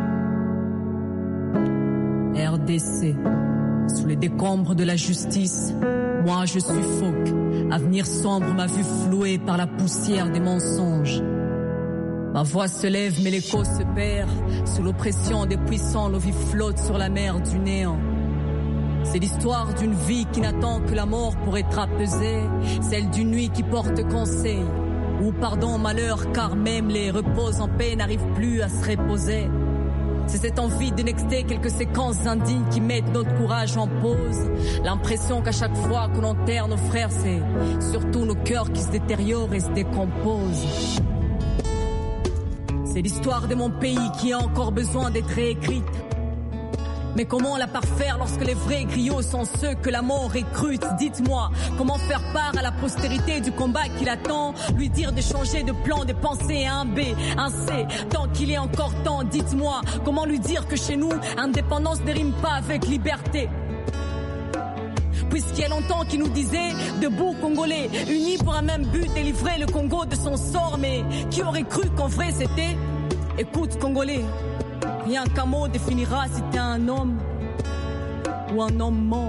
P: RDC, sous les décombres de la justice, moi je suffoque. Avenir sombre m'a vu floué par la poussière des mensonges. Ma voix se lève mais l'écho se perd. Sous l'oppression des puissants, nos vies flottent sur la mer du néant. C'est l'histoire d'une vie qui n'attend que la mort pour être apaisée, celle d'une nuit qui porte conseil, ou pardon malheur, car même les repos en paix n'arrivent plus à se reposer. C'est cette envie de nexter quelques séquences indignes qui mettent notre courage en pause. L'impression qu'à chaque fois qu'on enterre nos frères, c'est surtout nos cœurs qui se détériorent et se décomposent. C'est l'histoire de mon pays qui a encore besoin d'être réécrite. Mais comment la parfaire lorsque les vrais griots sont ceux que la mort recrute? Dites-moi, comment faire part à la postérité du combat qui l'attend? Lui dire de changer de plan, de penser à un B, un C, tant qu'il est encore temps. Dites-moi, comment lui dire que chez nous, indépendance ne rime pas avec liberté? Puisqu'il y a longtemps qu'il nous disait debout Congolais, unis pour un même but, délivrer le Congo de son sort. Mais qui aurait cru qu'en vrai c'était? Écoute Congolais, rien qu'un mot définira si t'es un homme ou un homme mort.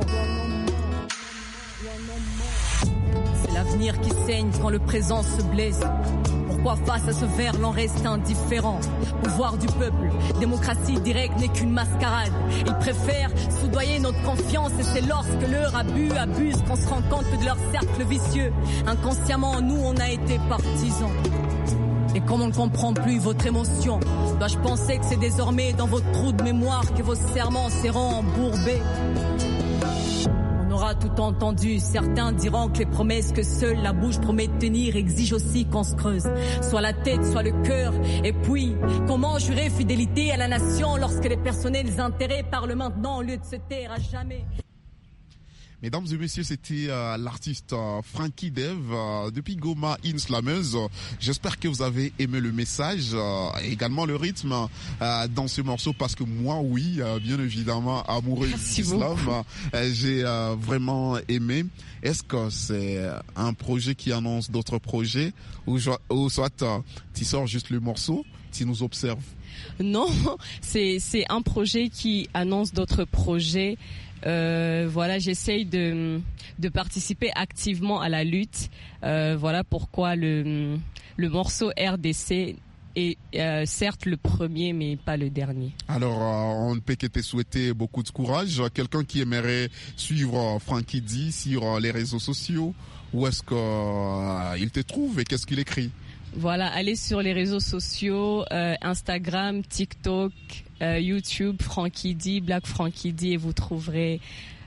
P: C'est l'avenir qui saigne quand le présent se blesse. Pourquoi face à ce verre l'on reste indifférent? Pouvoir du peuple, démocratie directe n'est qu'une mascarade. Ils préfèrent soudoyer notre confiance et c'est lorsque leur abuse qu'on se rend compte de leur cercle vicieux. Inconsciemment, nous on a été partisans. Et comme on ne comprend plus votre émotion, dois-je penser que c'est désormais dans votre trou de mémoire que vos serments seront embourbés? On aura tout entendu, certains diront que les promesses que seule la bouche promet de tenir exigent aussi qu'on se creuse, soit la tête, soit le cœur. Et puis, comment jurer fidélité à la nation lorsque les personnels intérêts parlent maintenant au lieu de se taire à jamais?
N: Mesdames et messieurs, c'était l'artiste Frankie Dev depuis Goma in Slameuse. J'espère que vous avez aimé le message et également le rythme dans ce morceau parce que moi, oui, bien évidemment, amoureux du slam, j'ai vraiment aimé. Est-ce que c'est un projet qui annonce d'autres projets ou soit tu sors juste le morceau, tu nous observes?
O: Non, c'est un projet qui annonce d'autres projets. Voilà, j'essaye de participer activement à la lutte. Voilà pourquoi le morceau RDC est certes le premier, mais pas le dernier.
N: Alors, on ne peut que te souhaiter beaucoup de courage. Quelqu'un qui aimerait suivre Frankie D sur les réseaux sociaux, où est-ce qu'il te trouve et qu'est-ce qu'il écrit?
O: Voilà, allez sur les réseaux sociaux, Instagram, TikTok, YouTube, Frankie D, Black Frankie D, et vous trouverez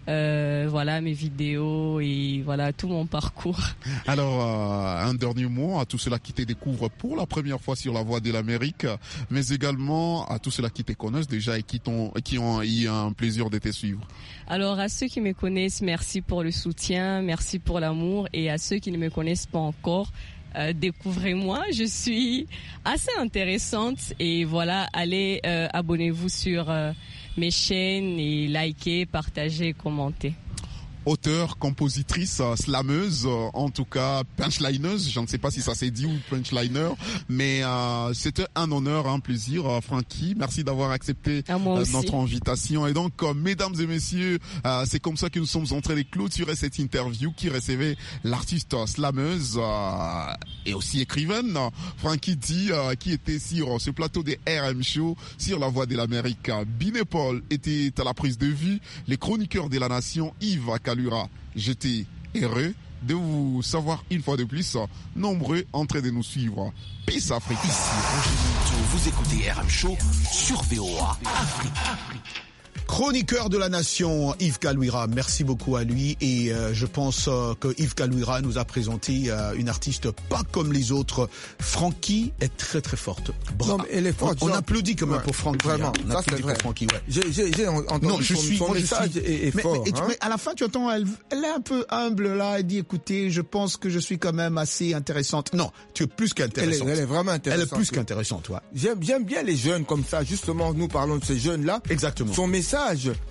O: voilà mes vidéos et voilà tout mon parcours. Alors,
N: un dernier mot à tous ceux-là qui te découvrent pour la première fois sur la Voix de l'Amérique, mais également à tous ceux-là qui te connaissent déjà et qui ont eu un plaisir de te suivre.
O: Alors, à ceux qui me connaissent, merci pour le soutien, merci pour l'amour, et à ceux qui ne me connaissent pas encore, découvrez-moi, je suis assez intéressante et voilà, allez abonnez-vous sur mes chaînes et likez, partagez, commentez.
N: Auteure, compositrice, slameuse, en tout cas punchlineuse, je ne sais pas si ça s'est dit ou punchliner, mais c'était un honneur, un plaisir, Frankie, merci d'avoir accepté notre invitation. Et donc, mesdames et messieurs, c'est comme ça que nous sommes en train de clôturer cette interview qui recevait l'artiste slameuse et aussi écrivaine Frankie D, qui était sur ce plateau des RM Show sur la Voix de l'Amérique. Binepol était à la prise de vue, les chroniqueurs de la nation, Yves Kalura. J'étais heureux de vous savoir une fois de plus nombreux en train de nous suivre. Peace Afrique.
H: Ici Roger Monteau, vous écoutez RM Show sur VOA Afrique.
D: Chroniqueur de la nation, Yves Kalwira, merci beaucoup à lui et je pense que Yves Kalwira nous a présenté une artiste pas comme les autres. Frankie est très très forte.
I: Non, mais elle est forte.
D: On applaudit quand même pour Frankie.
I: Vraiment,
D: on applaudit pour Frankie. Ouais.
I: J'ai entendu
D: non,
I: son message est fort.
D: Mais à la fin, tu entends, elle est un peu humble là. Elle dit, écoutez, je pense que je suis quand même assez intéressante. Non, tu es plus qu'intéressante.
I: Elle est vraiment intéressante.
D: Elle est plus qu'intéressante, toi.
I: J'aime bien les jeunes comme ça. Justement, nous parlons de ces jeunes là.
D: Exactement.
I: Son message,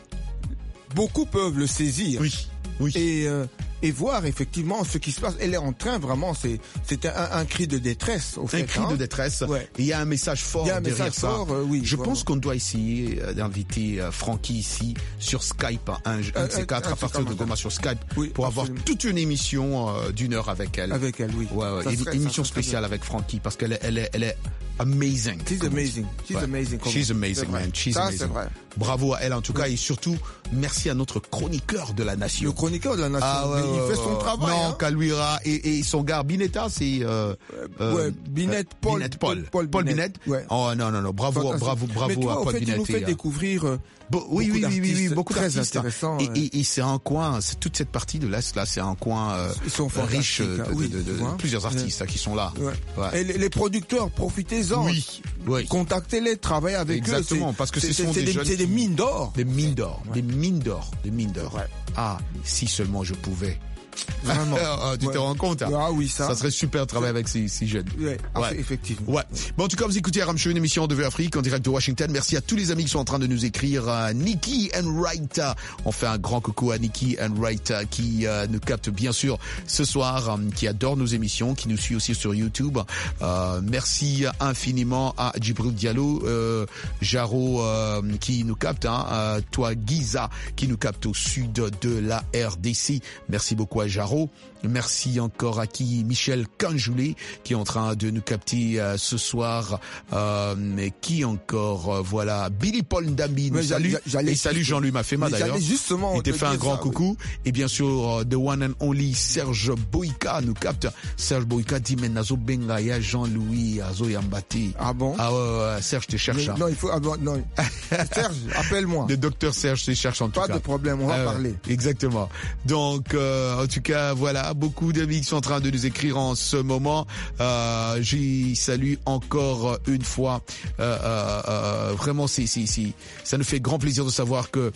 I: beaucoup peuvent le saisir.
D: Oui.
I: Et voir effectivement ce qui se passe. Elle est en train vraiment, c'est un cri de détresse au fait.
D: Un cri de détresse. Ouais. Il y a un message fort derrière ça.
I: Oui,
D: je pense qu'on doit essayer d'inviter Frankie ici sur Skype, un de ces quatre à partir de Goma sur Skype, pour avoir toute une émission d'une heure avec elle.
I: Avec elle, oui.
D: Ouais, une émission spéciale avec Frankie parce qu'elle est amazing.
I: She's amazing.
D: She's amazing, man. She's amazing.
I: C'est vrai.
D: Bravo à elle en tout cas et surtout merci à notre chroniqueur de la nation.
I: le chroniqueur de la nation. Il fait son travail.
D: Non, Kalouira et son gars Binetta, c'est
I: Binette, Paul
D: Binette.
I: Ouais.
D: Oh non, bravo
I: mais toi,
D: à Paul Binette.
I: Tu nous fais découvrir
D: oui, beaucoup d'artistes.
I: intéressants.
D: Et c'est un coin, toute cette partie de l'Est là, c'est un coin riche de plusieurs artistes qui sont là.
I: Ouais. Ouais. Et les producteurs, profitez-en.
D: Oui.
I: Contactez-les, travaillez avec eux.
D: Exactement, parce que c'est
I: des mines d'or.
D: Des mines d'or. Ouais. Ah, si seulement je pouvais.
I: Vraiment.
D: Tu te rends compte, hein?
I: Ah oui, ça
D: serait super de travailler avec ces jeunes.
I: Ouais. Effectivement.
D: Ouais. Bon, en tout cas, vous écoutez RM Show, une émission de Afrique en direct de Washington. Merci à tous les amis qui sont en train de nous écrire. Nikki and Wright. On fait un grand coucou à Nikki and Wright qui nous capte bien sûr ce soir, qui adore nos émissions, qui nous suit aussi sur YouTube. Merci infiniment à Djibril Diallo, Jaro qui nous capte, toi Giza qui nous capte au sud de la RDC. Merci beaucoup à Jaro. Merci encore à Michel Kanjoulé qui est en train de nous capter ce soir. Mais qui encore voilà, Billy Paul Ndambi nous salue. Et salut Jean-Louis Mafema d'ailleurs. Il t'a fait un grand coucou. Et bien sûr, the one and only Serge Boïka nous capte. Serge Boïka dit mais nazo bengaya Jean-Louis azo yambati.
I: Ah bon?
D: Ah ouais, Serge te cherche.
I: Non, il faut non. Serge, appelle-moi.
D: Le docteur Serge te cherche en tout cas.
I: Pas de problème, on va parler.
D: Exactement. Donc en tout cas, voilà, beaucoup d'amis qui sont en train de nous écrire en ce moment. J'y salue encore une fois. Vraiment, ça nous fait grand plaisir de savoir que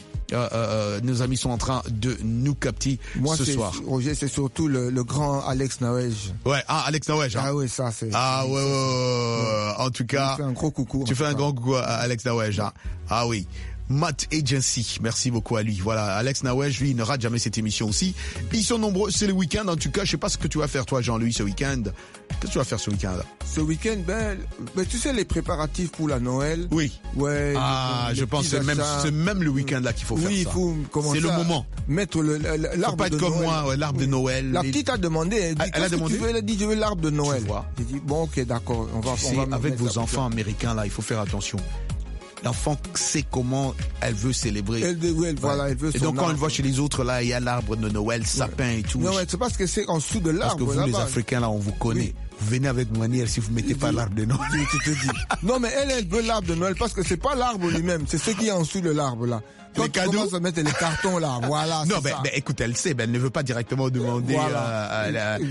D: nos amis sont en train de nous capter ce soir.
I: Roger, c'est surtout le grand Alex Nawej.
D: Ouais, Alex Nawej.
I: Ah oui, ça c'est.
D: Ah ouais. En tout cas,
I: tu fais un gros coucou.
D: Tu fais un grand coucou à Alex Nawej. Ah oui. Matt Agency, merci beaucoup à lui. Voilà, Alex Nawej, lui, il ne rate jamais cette émission aussi. Ils sont nombreux, c'est le week-end. En tout cas, je sais pas ce que tu vas faire toi, Jean-Louis, ce week-end. Qu'est-ce que tu vas faire ce week-end là?
I: Ce week-end, ben, tu sais les préparatifs pour la Noël.
D: Oui.
I: Ouais.
D: Je pense que c'est même le week-end là qu'il faut faire ça.
I: Oui, il faut commencer.
D: C'est le moment.
I: Mettre l'arbre
D: faut pas être
I: de
D: comme
I: Noël.
D: moi, l'arbre de Noël.
I: La petite a demandé.
D: Elle a demandé.
I: Elle a dit je veux l'arbre de Noël. J'ai dit bon ok d'accord. On va
D: avec vos enfants américains là, il faut faire attention. L'enfant sait comment elle veut célébrer.
I: Elle veut
D: et donc quand elle voit chez les autres là, il y a l'arbre de Noël, sapin et tout.
I: Non, c'est parce que c'est en dessous de l'arbre.
D: Parce que vous les Africains là, on vous connaît. Oui. Vous venez avec manière si vous mettez pas l'arbre de Noël.
I: Tu te dis. Non mais elle veut l'arbre de Noël parce que c'est pas l'arbre lui-même, c'est ce qui est en dessous de l'arbre là. Quand les cadeaux, commence à mettre les cartons là, voilà.
D: Non, mais écoute, elle sait, elle ne veut pas directement demander. Voilà.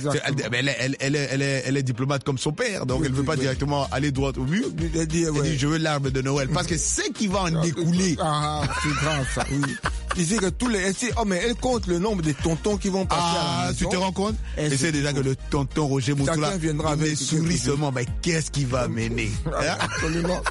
D: Elle est diplomate comme son père, donc elle ne veut pas directement aller droit au but. Elle dit je veux l'arbre de Noël parce que c'est qui va en découler.
I: Ah, c'est grave ça. Oui. Tu sais que tous les, mais elle compte le nombre de tontons qui vont passer à la maison.
D: Tu te rends compte? Et c'est déjà que le tonton Roger Moutoula
I: viendra avec
D: sourit seulement, mais qu'est-ce qu'il va mener?
I: Absolument.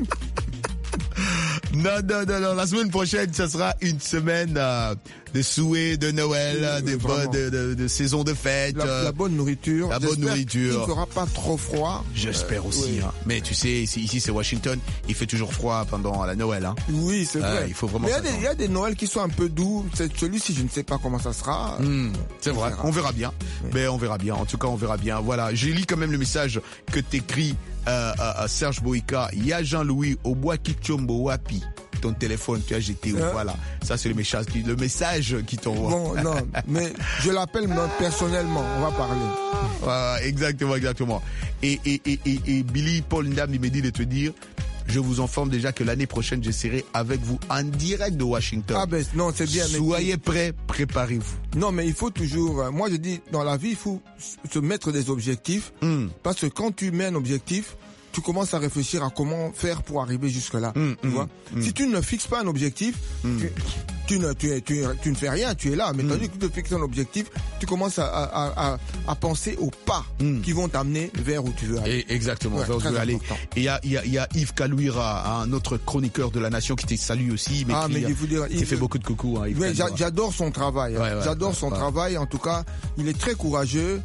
D: Non, la semaine prochaine, ça sera une semaine de souhaits de Noël, de saison de fête.
I: La bonne nourriture.
D: La bonne nourriture.
I: Il ne fera pas trop froid.
D: J'espère aussi.
I: Oui.
D: Hein. Mais tu sais, ici c'est Washington, il fait toujours froid pendant la Noël. Hein.
I: Oui, c'est vrai.
D: Il faut vraiment.
I: Il y a des Noëls qui sont un peu doux. Celui-ci, je ne sais pas comment ça sera.
D: C'est vrai, on verra bien. Oui. Mais on verra bien. En tout cas, on verra bien. Voilà, j'ai lu quand même le message que t'écris à Serge Boïka. Il y a Jean-Louis au bois Kichombo Wapi. Ton téléphone, tu as jeté où? Voilà. Ça, c'est le message qui t'envoie.
I: Bon, non, mais je l'appelle personnellement. On va parler.
D: Exactement. Et Billy Paul Ndam, il me dit de te dire, je vous informe déjà que l'année prochaine, je serai avec vous en direct de Washington.
I: Ah ben, non, c'est bien.
D: Soyez prêts, préparez-vous.
I: Non, mais il faut toujours, moi je dis, dans la vie, il faut se mettre des objectifs. Parce que quand tu mets un objectif, tu commences à réfléchir à comment faire pour arriver jusque-là. Tu vois? Si tu ne fixes pas un objectif, tu ne fais rien, tu es là. Mais tandis que tu te fixes un objectif, tu commences à penser aux pas qui vont t'amener vers où tu veux aller.
D: Exactement, vers où tu veux aller. Et il y a Yves Kalouira, un autre chroniqueur de la Nation qui te salue aussi.
I: Mais il faut dire,
D: il fait beaucoup de coucou. Hein,
I: j'adore son travail. J'adore son travail. En tout cas, il est très courageux.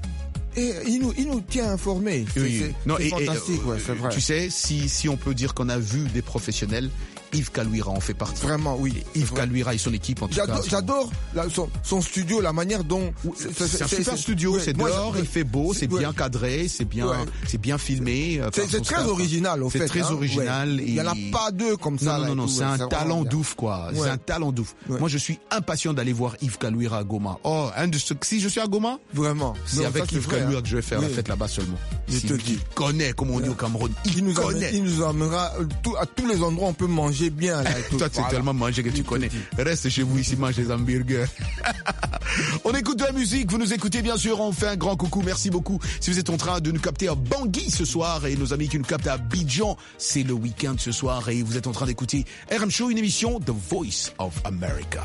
I: Et il nous tient informés. C'est fantastique, c'est vrai.
D: Tu sais, si on peut dire qu'on a vu des professionnels, Yves Kalouira en fait partie.
I: Vraiment, oui.
D: Yves Kalouira et son équipe, en tout cas.
I: J'adore son studio, la manière dont...
D: C'est un super studio, c'est dehors, il fait beau, c'est bien cadré, c'est bien filmé.
I: C'est très original, au fait.
D: C'est très original.
I: Il n'y en a pas deux comme ça.
D: Non, c'est un talent d'ouf, quoi. C'est un talent d'ouf. Moi, je suis impatient d'aller voir Yves Kalouira à Goma. Si je suis à Goma,
I: vraiment,
D: c'est avec Yves Kalouira que je vais faire la fête là-bas seulement. Il connaît, comme on dit au Cameroun. Il
I: nous emmènera à tous les endroits où on peut manger bien. Là,
D: toi, c'est tellement manger que tu connais. Reste chez vous ici, mange des hamburgers. On écoute de la musique, vous nous écoutez bien sûr, on fait un grand coucou, merci beaucoup. Si vous êtes en train de nous capter à Bangui ce soir et nos amis qui nous captent à Abidjan, c'est le week-end ce soir et vous êtes en train d'écouter RM Show, une émission The Voice of America.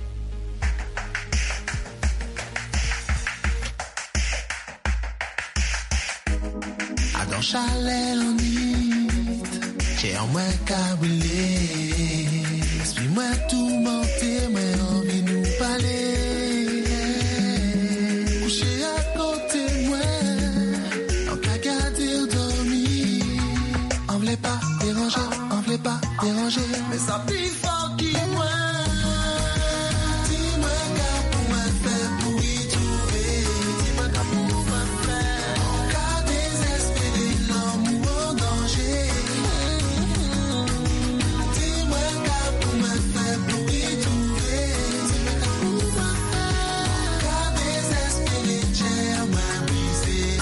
Q: Dans chalet l'ennui, j'ai en moi câblé. Suis-moi tout menté, moi envie nous parler. Couché à côté de moi, en qu'à garder dormi. On voulait pas déranger, mais ça plus fort qui moi. Dis-moi qu'à pour moi faire pour y trouver. Dis-moi qu'à pour moi faire. En cas désespéré, l'amour en danger. Dis-moi qu'à pour moi faire pour y trouver. Dis-moi qu'à pour moi faire. En cas désespéré, j'ai moi brisé.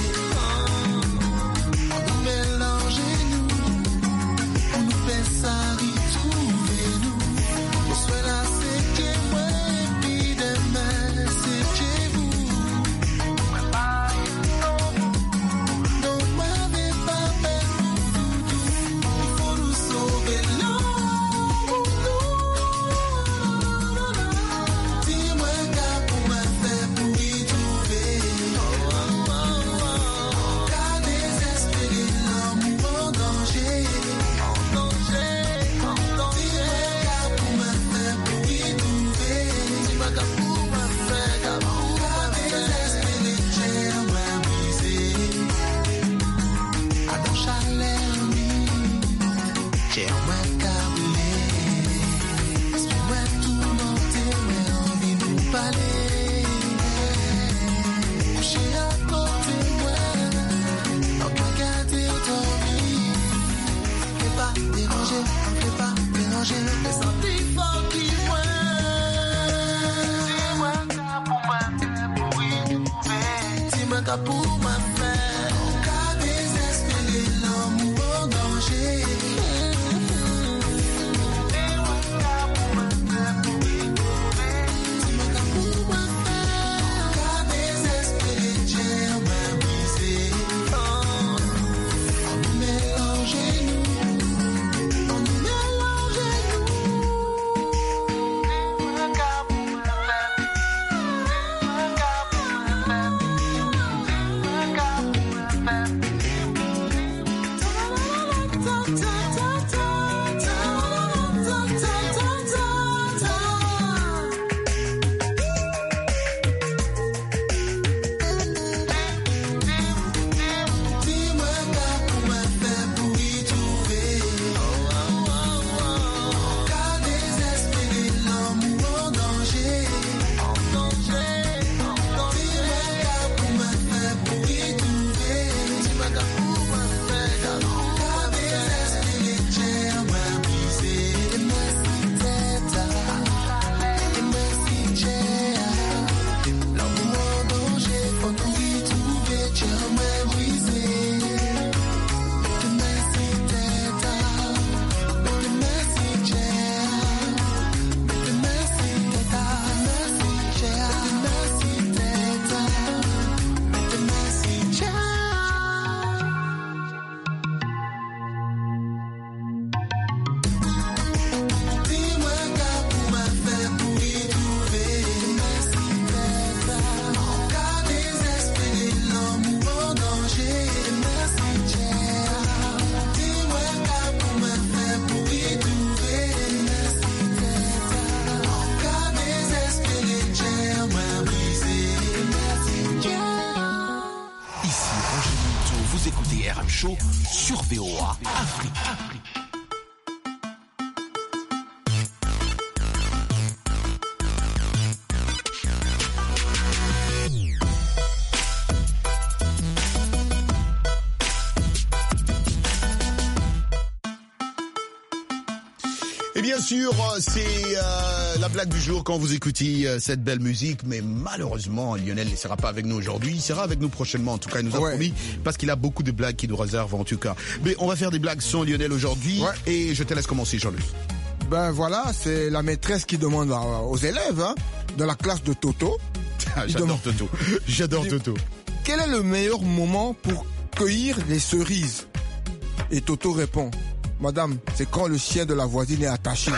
Q: On nous mélange nous, on nous fait ça. Pour ma faire, en cas désespéré, l'amour en danger.
H: Show sur VOA Afrique.
D: Et bien sûr, c'est la blague du jour quand vous écoutez cette belle musique, mais malheureusement, Lionel ne sera pas avec nous aujourd'hui. Il sera avec nous prochainement, en tout cas, il nous a promis, parce qu'il a beaucoup de blagues qui nous réservent, en tout cas. Mais on va faire des blagues sans Lionel aujourd'hui, et je te laisse commencer, Jean-Luc.
I: Ben voilà, c'est la maîtresse qui demande aux élèves de la classe de Toto.
D: J'adore Toto. J'adore Toto.
I: Quel est le meilleur moment pour cueillir les cerises? Et Toto répond: Madame, c'est quand le chien de la voisine est attaché.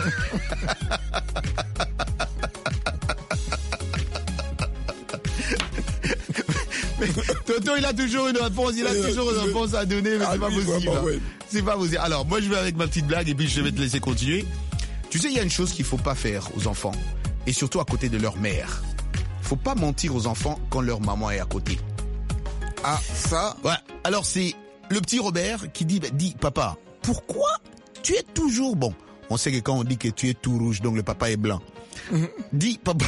D: Mais Toto, il a toujours une réponse, à donner, mais c'est pas possible. C'est pas possible. Alors, moi, je vais avec ma petite blague et puis je vais te laisser continuer. Tu sais, il y a une chose qu'il faut pas faire aux enfants, et surtout à côté de leur mère. Faut pas mentir aux enfants quand leur maman est à côté.
I: Ah, ça?
D: Ouais. Alors, c'est le petit Robert qui dit, papa, pourquoi tu es toujours bon? On sait que quand on dit que tu es tout rouge, donc le papa est blanc. Dis, papa.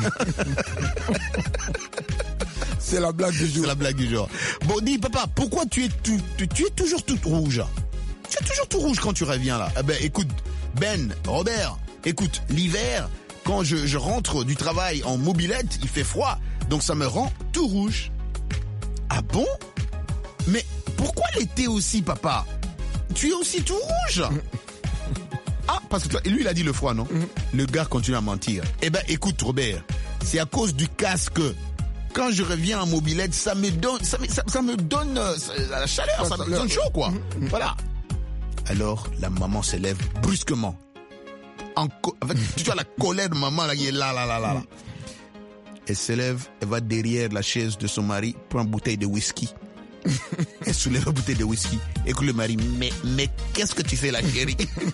I: C'est la blague du jour.
D: C'est la blague du jour. Bon, dis, papa, pourquoi tu es toujours tout rouge? Tu es toujours tout rouge quand tu reviens là. Eh ben, écoute, Robert, écoute, l'hiver, quand je rentre du travail en mobilette, il fait froid, donc ça me rend tout rouge. Ah bon? Mais pourquoi l'été aussi, papa? Tu es aussi tout rouge? Ah, parce que toi, et lui, il a dit le froid, non? Le gars continue à mentir. Eh ben, écoute, Robert, c'est à cause du casque. Quand je reviens en mobilette, ça me donne la chaleur, ça me donne chaud, quoi. Voilà. Alors, la maman se lève brusquement. Tu vois la colère de maman, là, qui est là. Elle se lève, elle va derrière la chaise de son mari, prend une bouteille de whisky. Elle soulève la bouteille de whisky. Écoute le mari, mais qu'est-ce que tu fais là, chérie?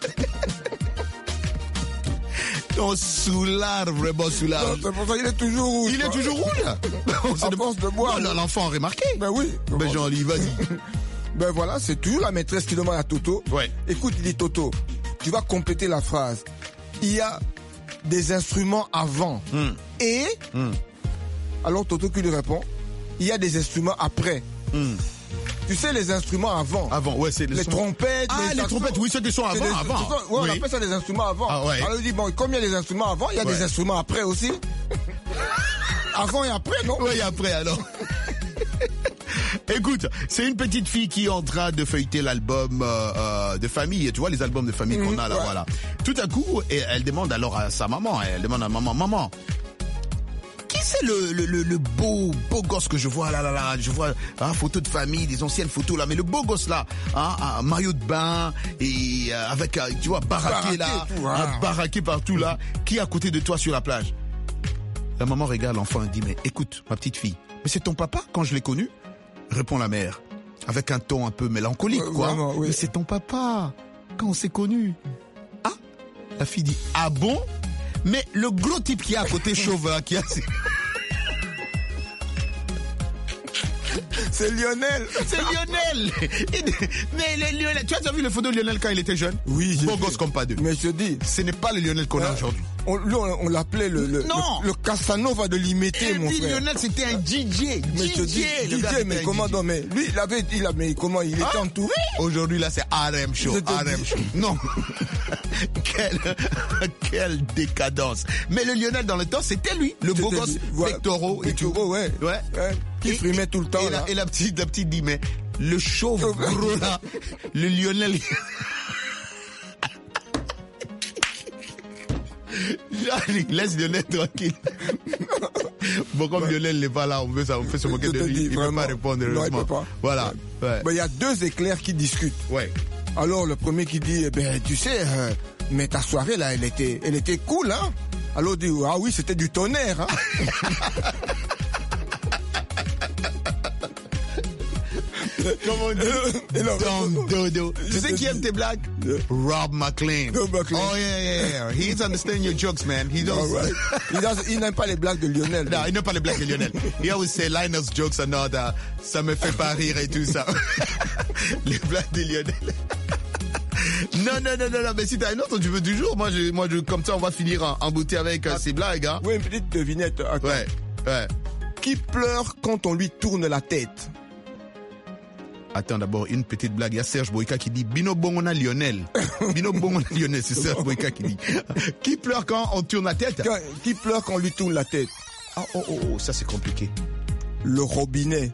D: On soulard, vraiment soulard.
I: C'est pour ça qu'il est toujours rouge.
D: Il est toujours rouge.
I: À force de boire.
D: L'enfant a remarqué.
I: Ben oui.
D: Ben Jean-Louis, vas-y.
I: Ben voilà, c'est toujours la maîtresse qui demande à Toto.
D: Ouais.
I: Écoute, il dit Toto, tu vas compléter la phrase. Il y a des instruments avant. Et alors Toto qui lui répond, il y a des instruments après. Tu sais, les instruments avant.
D: Avant, ouais, c'est
I: les trompettes.
D: Ah, les trompettes, oui, ceux qui sont avant.
I: Ouais, on appelle ça des instruments avant.
D: Ah, ouais.
I: Alors il dit, bon, comme il y a des instruments avant, il y a des instruments après aussi. Avant et après, non?
D: Oui, après, alors. Écoute, c'est une petite fille qui est en train de feuilleter l'album de famille. Tu vois, les albums de famille qu'on a là, voilà. Tout à coup, elle demande alors à sa maman, maman, qui c'est le beau gosse que je vois là, je vois photo de famille, des anciennes photos là, mais le beau gosse là, maillot de bain et avec, tu vois, baraqué là, baraqué partout là, qui est à côté de toi sur la plage. La maman regarde l'enfant et dit, mais écoute, ma petite fille, mais c'est ton papa quand je l'ai connu? Répond la mère, avec un ton un peu mélancolique, quoi. Vraiment, oui. Mais c'est ton papa, quand on s'est connus. Ah, la fille dit, ah bon? Mais le gros type qui est à côté chauve, qui a...
I: C'est Lionel.
D: C'est Lionel. Mais Lionel, tu as déjà vu les photos de Lionel quand il était jeune?
I: Oui.
D: Beau gosse comme pas deux.
I: Mais je dis,
D: ce n'est pas le Lionel qu'on a aujourd'hui.
I: On l'appelait le Casanova de l'imiter, mon frère.
D: Lionel, c'était un DJ.
I: Mais je dis, DJ, mais comment donc, mais lui, mais comment il était entouré?
D: Aujourd'hui, là, c'est RM Show. Non. Quelle décadence. Mais le Lionel, dans le temps, c'était lui. Le beau gosse, pectoraux et tout.
I: Ouais. Qui frimait tout le temps, là.
D: Et la petite dit, mais le chauve gros, là, le Lionel... Laisse Lionel tranquille. Bon, comme Lionel n'est pas là, on fait se moquer de lui. Il ne peut pas répondre.
I: Non, il peut pas.
D: Voilà.
I: Ouais. Ben, y a deux éclairs qui discutent.
D: Ouais.
I: Alors, le premier qui dit, tu sais, mais ta soirée, là, elle était cool, hein? Alors, il dit, ah oui, c'était du tonnerre, hein?
D: Comment on dit? Dodo. Tu sais qui aime tes blagues? Rob McLean. Oh yeah. He understands your jokes, man. He does.
I: Right. Il n'aime pas les blagues de Lionel.
D: Non, il n'aime pas les blagues de Lionel. He always say Linus jokes and all that. Ça me fait pas rire et tout ça. Les blagues de Lionel. Non, mais si t'as une autre, tu veux toujours. Moi, comme ça, on va finir en beauté avec ces blagues. Hein.
I: Oui, une petite devinette. Attends.
D: Ouais.
I: Qui pleure quand on lui tourne la tête?
D: Attends, d'abord, une petite blague. Il y a Serge Boyka qui dit Bino Bongona Lionel. Bino Bongona Lionel, c'est Serge Boyka qui dit. Qui pleure quand on tourne la tête?
I: Qui pleure quand on lui tourne la tête?
D: Ah, ça c'est compliqué.
I: Le robinet.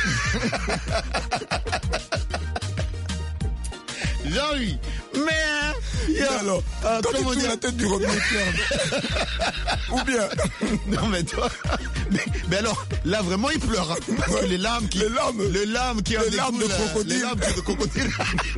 D: Jean-Louis, mais
I: alors, quand tu tournes la tête du robinet, ou bien
D: non mais toi, mais alors là vraiment il pleure, hein, parce que les larmes qui
I: de crocodile,
D: les larmes de crocodile.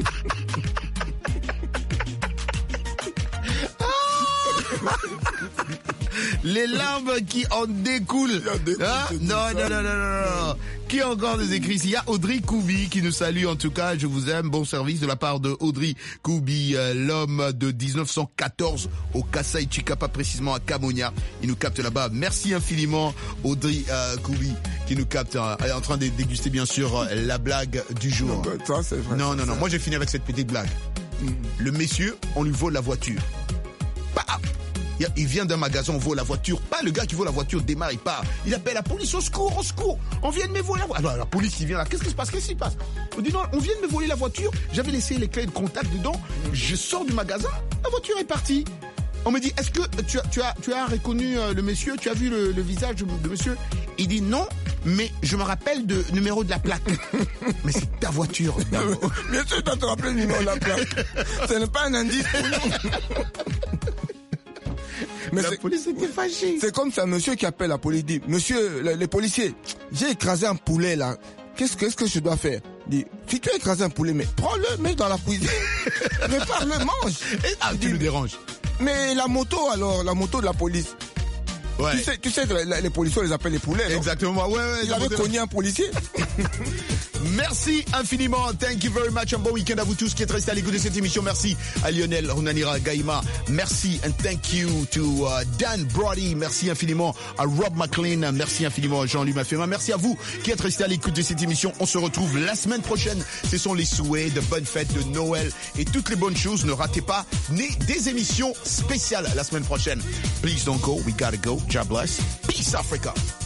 D: Les larmes qui en découlent. Hein? Non. Qui a encore des écrits? Il y a Audrey Koubi qui nous salue. En tout cas, je vous aime. Bon service de la part de Audrey Koubi, l'homme de 1914 au Kasaï Chika, pas précisément à Kamonia. Il nous capte là-bas. Merci infiniment, Audrey Koubi, qui nous capte. Elle est en train de déguster, bien sûr, la blague du jour.
I: Ça, c'est vrai.
D: Non. Moi, j'ai fini avec cette petite blague. Le messieurs, on lui vole la voiture. Il vient d'un magasin, on vole la voiture. Pas le gars qui vole la voiture, démarre, il part. Il appelle la police, au secours. On vient de me voler la voiture. Alors la police, il vient là. Qu'est-ce qui se passe? On dit non, on vient de me voler la voiture. J'avais laissé les clés de contact dedans. Je sors du magasin, la voiture est partie. On me dit, est-ce que tu as reconnu le monsieur? Tu as vu le visage de monsieur? Il dit non, mais je me rappelle du numéro de la plaque. Mais c'est ta voiture.
I: Bien sûr, tu vas te rappeler le numéro de la plaque. Ce n'est pas un indice pour nous. Mais
D: la police était fâchée.
I: C'est comme ça, monsieur qui appelle la police, dit, monsieur, les policiers, j'ai écrasé un poulet là. Qu'est-ce que je dois faire? Dit, si tu as écrasé un poulet, mais prends-le, mets dans la cuisine. Prépare-le, mange.
D: Tu nous déranges.
I: Mais la moto de la police.
D: Ouais.
I: Tu sais que les policiers, on les appelle les poulets. Non?
D: Exactement, ouais.
I: Il avait cogné un policier.
D: Merci infiniment. Thank you very much. Un bon week-end à vous tous qui êtes restés à l'écoute de cette émission. Merci à Lionel Runanira Gaïma. Merci and thank you to Dan Brody. Merci infiniment à Rob McLean. Merci infiniment à Jean-Louis Mafema. Merci à vous qui êtes restés à l'écoute de cette émission. On se retrouve la semaine prochaine. Ce sont les souhaits de bonnes fêtes de Noël et toutes les bonnes choses. Ne ratez pas des émissions spéciales la semaine prochaine. Please don't go. We gotta go. God bless. Peace Africa.